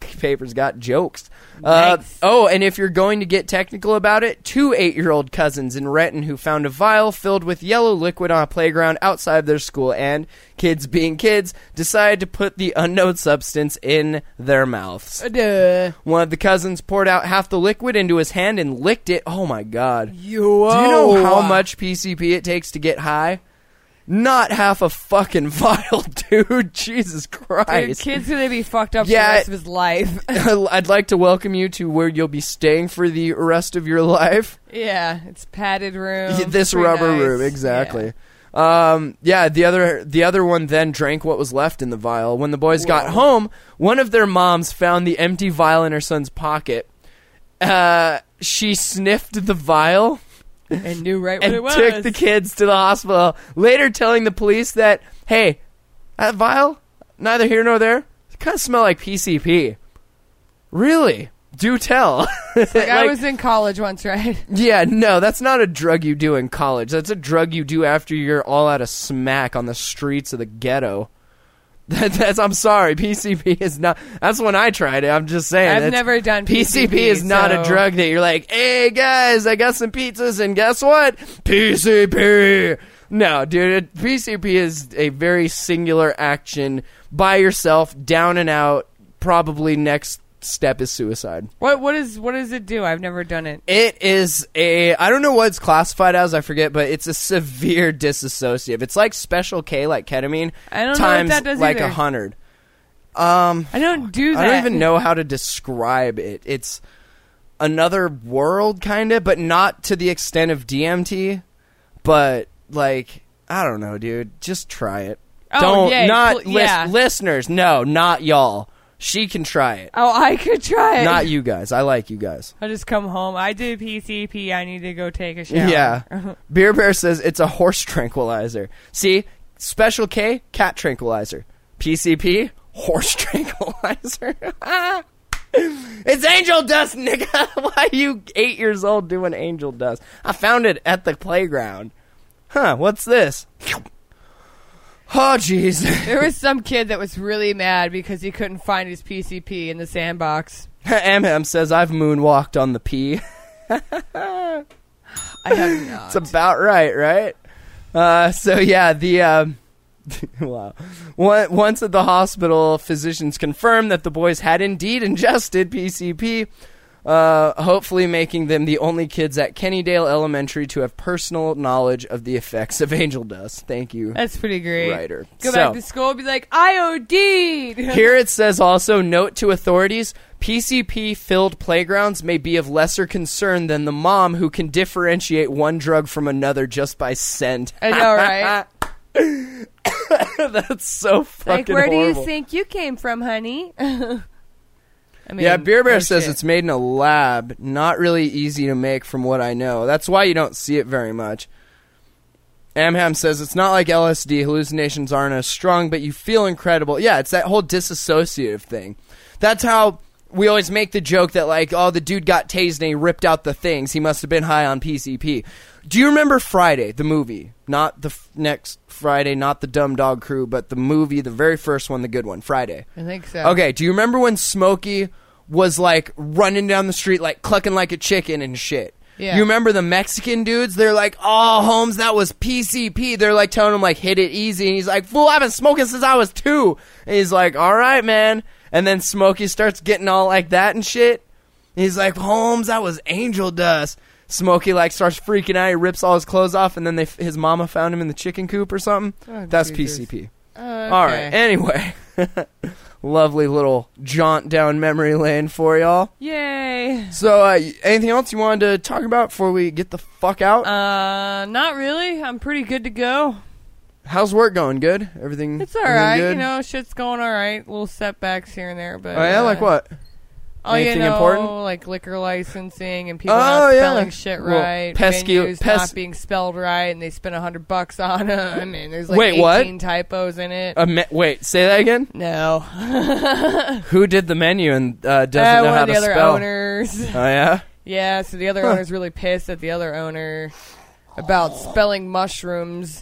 paper's got jokes. Nice. And if you're going to get technical about it, 2 8-year-old cousins in Renton who found a vial filled with yellow liquid on a playground outside their school, and, kids being kids, decided to put the unknown substance in their mouths. Duh. One of the cousins poured out half the liquid into his hand and licked it. Oh my god. Yo. Do you know how much PCP it takes to get high? Not half a fucking vial, dude. Jesus Dude, Christ. kid's gonna be fucked up for Yeah. the rest of his life. I'd like to welcome you to where you'll be staying for the rest of your life. Yeah, it's padded room. This Pretty rubber nice. room, exactly. The other one then drank what was left in the vial. When the boys got home, one of their moms found the empty vial in her son's pocket. She sniffed the vial And knew right what and it was. took the kids to the hospital, later telling the police that, hey, that vial, neither here nor there, it kind of smell like PCP. Really? Do tell. Like, I was in college once, right? Yeah, no, that's not a drug you do in college. That's a drug you do after you're all out of smack on the streets of the ghetto. I'm sorry, PCP is not. That's when I tried it. I'm just saying. I've never done PCP. is not a so- drug that you're like, hey guys, I got some pizzas and guess what? PCP. No, dude, PCP is a very singular action by yourself, down and out. Probably next step is suicide. What does it do? I've never done it. It is I don't know what it's classified as, I forget, but it's a severe dissociative. It's like Special K, like ketamine, I don't know times what that does like either. 100. I don't do that. I don't even know how to describe it. It's another world, kind of, but not to the extent of DMT. But, like, I don't know, dude. Just try it. Oh, Don't, yay. not Yeah. listeners. No, not y'all. She can try it. Oh, I could try it. Not you guys. I like you guys. I'll just come home. I did PCP. I need to go take a shower. Yeah. Beer Bear says it's a horse tranquilizer. See? Special K, cat tranquilizer. PCP, horse tranquilizer. It's angel dust, nigga. Why are you 8 years old doing angel dust? I found it at the playground. Huh, what's this? Oh, jeez. There was some kid that was really mad because he couldn't find his PCP in the sandbox. Amham says I've moonwalked on the pee. I have not. It's about right? So yeah, the wow. Once at the hospital, physicians confirmed that the boys had indeed ingested PCP, hopefully making them the only kids at Kennydale Elementary to have personal knowledge of the effects of angel dust. Thank you. That's pretty great. Writer. Go So- back to school and be like, I OD'd. Here it says also, note to authorities, PCP-filled playgrounds may be of lesser concern than the mom who can differentiate one drug from another just by scent. I know, right? That's so fucking Like, where do horrible. you think you came from, honey? I mean, Yeah, Beer Bear no says shit. it's made in a lab. Not really easy to make from what I know. That's why you don't see it very much. Amham says it's not like LSD. Hallucinations aren't as strong, but you feel incredible. Yeah, it's that whole disassociative thing. That's how we always make the joke that, like, oh, the dude got tased and he ripped out the things. He must have been high on PCP. Do you remember Friday, the movie? Not the next Friday, not the Dumb Dog Crew, but the movie, the very first one, the good one, Friday. I think so. Okay, do you remember when Smokey was, like, running down the street, like, clucking like a chicken and shit? Yeah. You remember the Mexican dudes? They're like, oh, Holmes, that was PCP. They're, like, telling him, like, hit it easy. And he's like, fool, I've been smoking since I was 2. And he's like, all right, man. And then Smokey starts getting all like that and shit. And he's like, Holmes, that was angel dust. Smokey, like, starts freaking out. He rips all his clothes off, and then his mama found him in the chicken coop or something. Oh, That's Jesus. PCP. Okay. All right. Anyway, lovely little jaunt down memory lane for y'all. Yay. So, anything else you wanted to talk about before we get the fuck out? Not really. I'm pretty good to go. How's work going? Good? Everything? It's all everything right. good? You know, shit's going all right. Little setbacks here and there, but Oh, yeah? Like what? Oh, Anything you know, important? like liquor licensing and people Oh, not yeah. spelling shit Well, right. pesky- Venues not being spelled right, and they spent $100 on them. I mean, there's like Wait, 18 what? typos in it. Wait, say that again? No. Who did the menu and doesn't know one how of the to other spell? owners. Oh, yeah? Yeah, so the other owner's really pissed at the other owner about spelling mushrooms,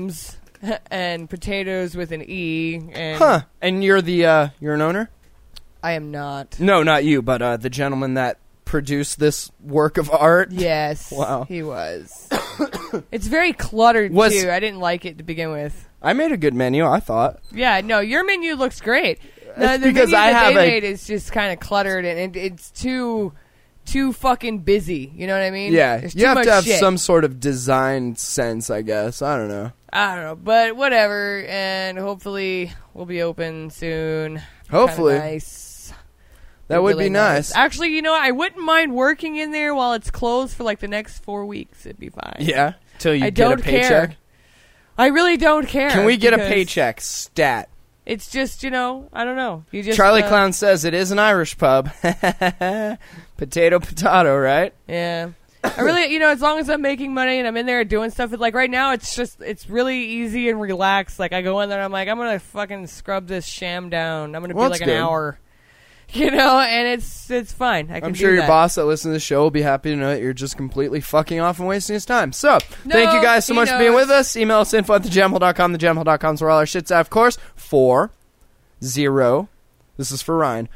and potatoes with an E. And Huh. And you're an owner? I am not. No, not you, but the gentleman that produced this work of art. Yes. Wow. He was. It's very cluttered, too. I didn't like it to begin with. I made a good menu, I thought. Yeah, no, your menu looks great. The because menu I that have they made is just kind of cluttered, and it's too fucking busy. You know what I mean? Yeah, There's you too have much to have shit. some sort of design sense, I guess. I don't know. But whatever, and hopefully we'll be open soon. Hopefully. Kinda nice. That would be nice. Actually, you know, I wouldn't mind working in there while it's closed for like the next 4 weeks. It'd be fine. Yeah, till you I get a don't paycheck. care. I really don't care. Can we get a because paycheck? Stat. It's just, you know, I don't know. You just Charlie Clown says it is an Irish pub. Potato, potato, right? Yeah. I really, you know, as long as I'm making money and I'm in there doing stuff, like right now, it's really easy and relaxed. Like I go in there and I'm like, I'm going to fucking scrub this sham down. I'm going to be like an hour. You know, and it's fine. I'm sure your boss that listens to the show will be happy to know that you're just completely fucking off and wasting his time. So, thank you guys so much for being with us. Email us info@thejamhole.com. Thejamhole.com is where all our shit's at, of course. 40. This is for Ryan.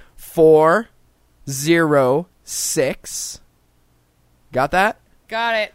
406. Got that? Got it.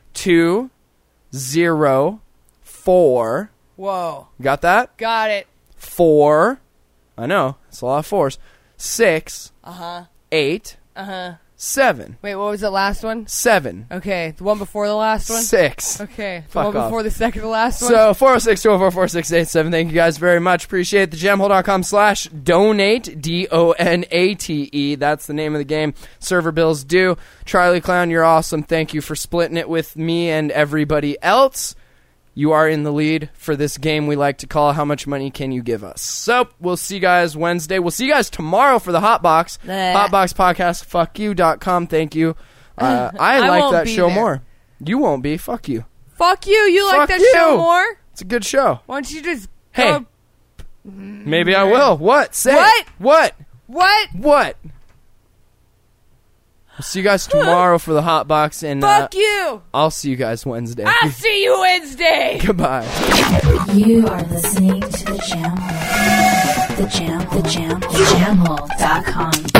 204. Whoa. Got that? Got it. 4. I know. It's a lot of 4s. 6. 8. 7. Wait, what was the last one? 7. Okay, the one before the last one? 6. Okay, the Fuck one before off. the second to last one? So, 406-204-4687. Thank you guys very much. Appreciate it. Thejamhole.com/donate. DONATE. That's the name of the game. Server bills due. Charlie Clown, you're awesome. Thank you for splitting it with me and everybody else. You are in the lead for this game we like to call How Much Money Can You Give Us? So, we'll see you guys Wednesday. We'll see you guys tomorrow for the Hotbox. Hotbox Podcast, fuckyou.com. Thank you. I like that show more. You won't be. Fuck you. Fuck you. You like that show more? It's a good show. Why don't you just Hey. go... Maybe I will. What? Say What? it. What? What? What? We'll see you guys tomorrow for the Hot Box, and Fuck you! I'll see you guys Wednesday. I'll see you Wednesday! Goodbye. You are listening to The Jam Hole. The Jam Hole. The Jam Hole. TheJamHole.com.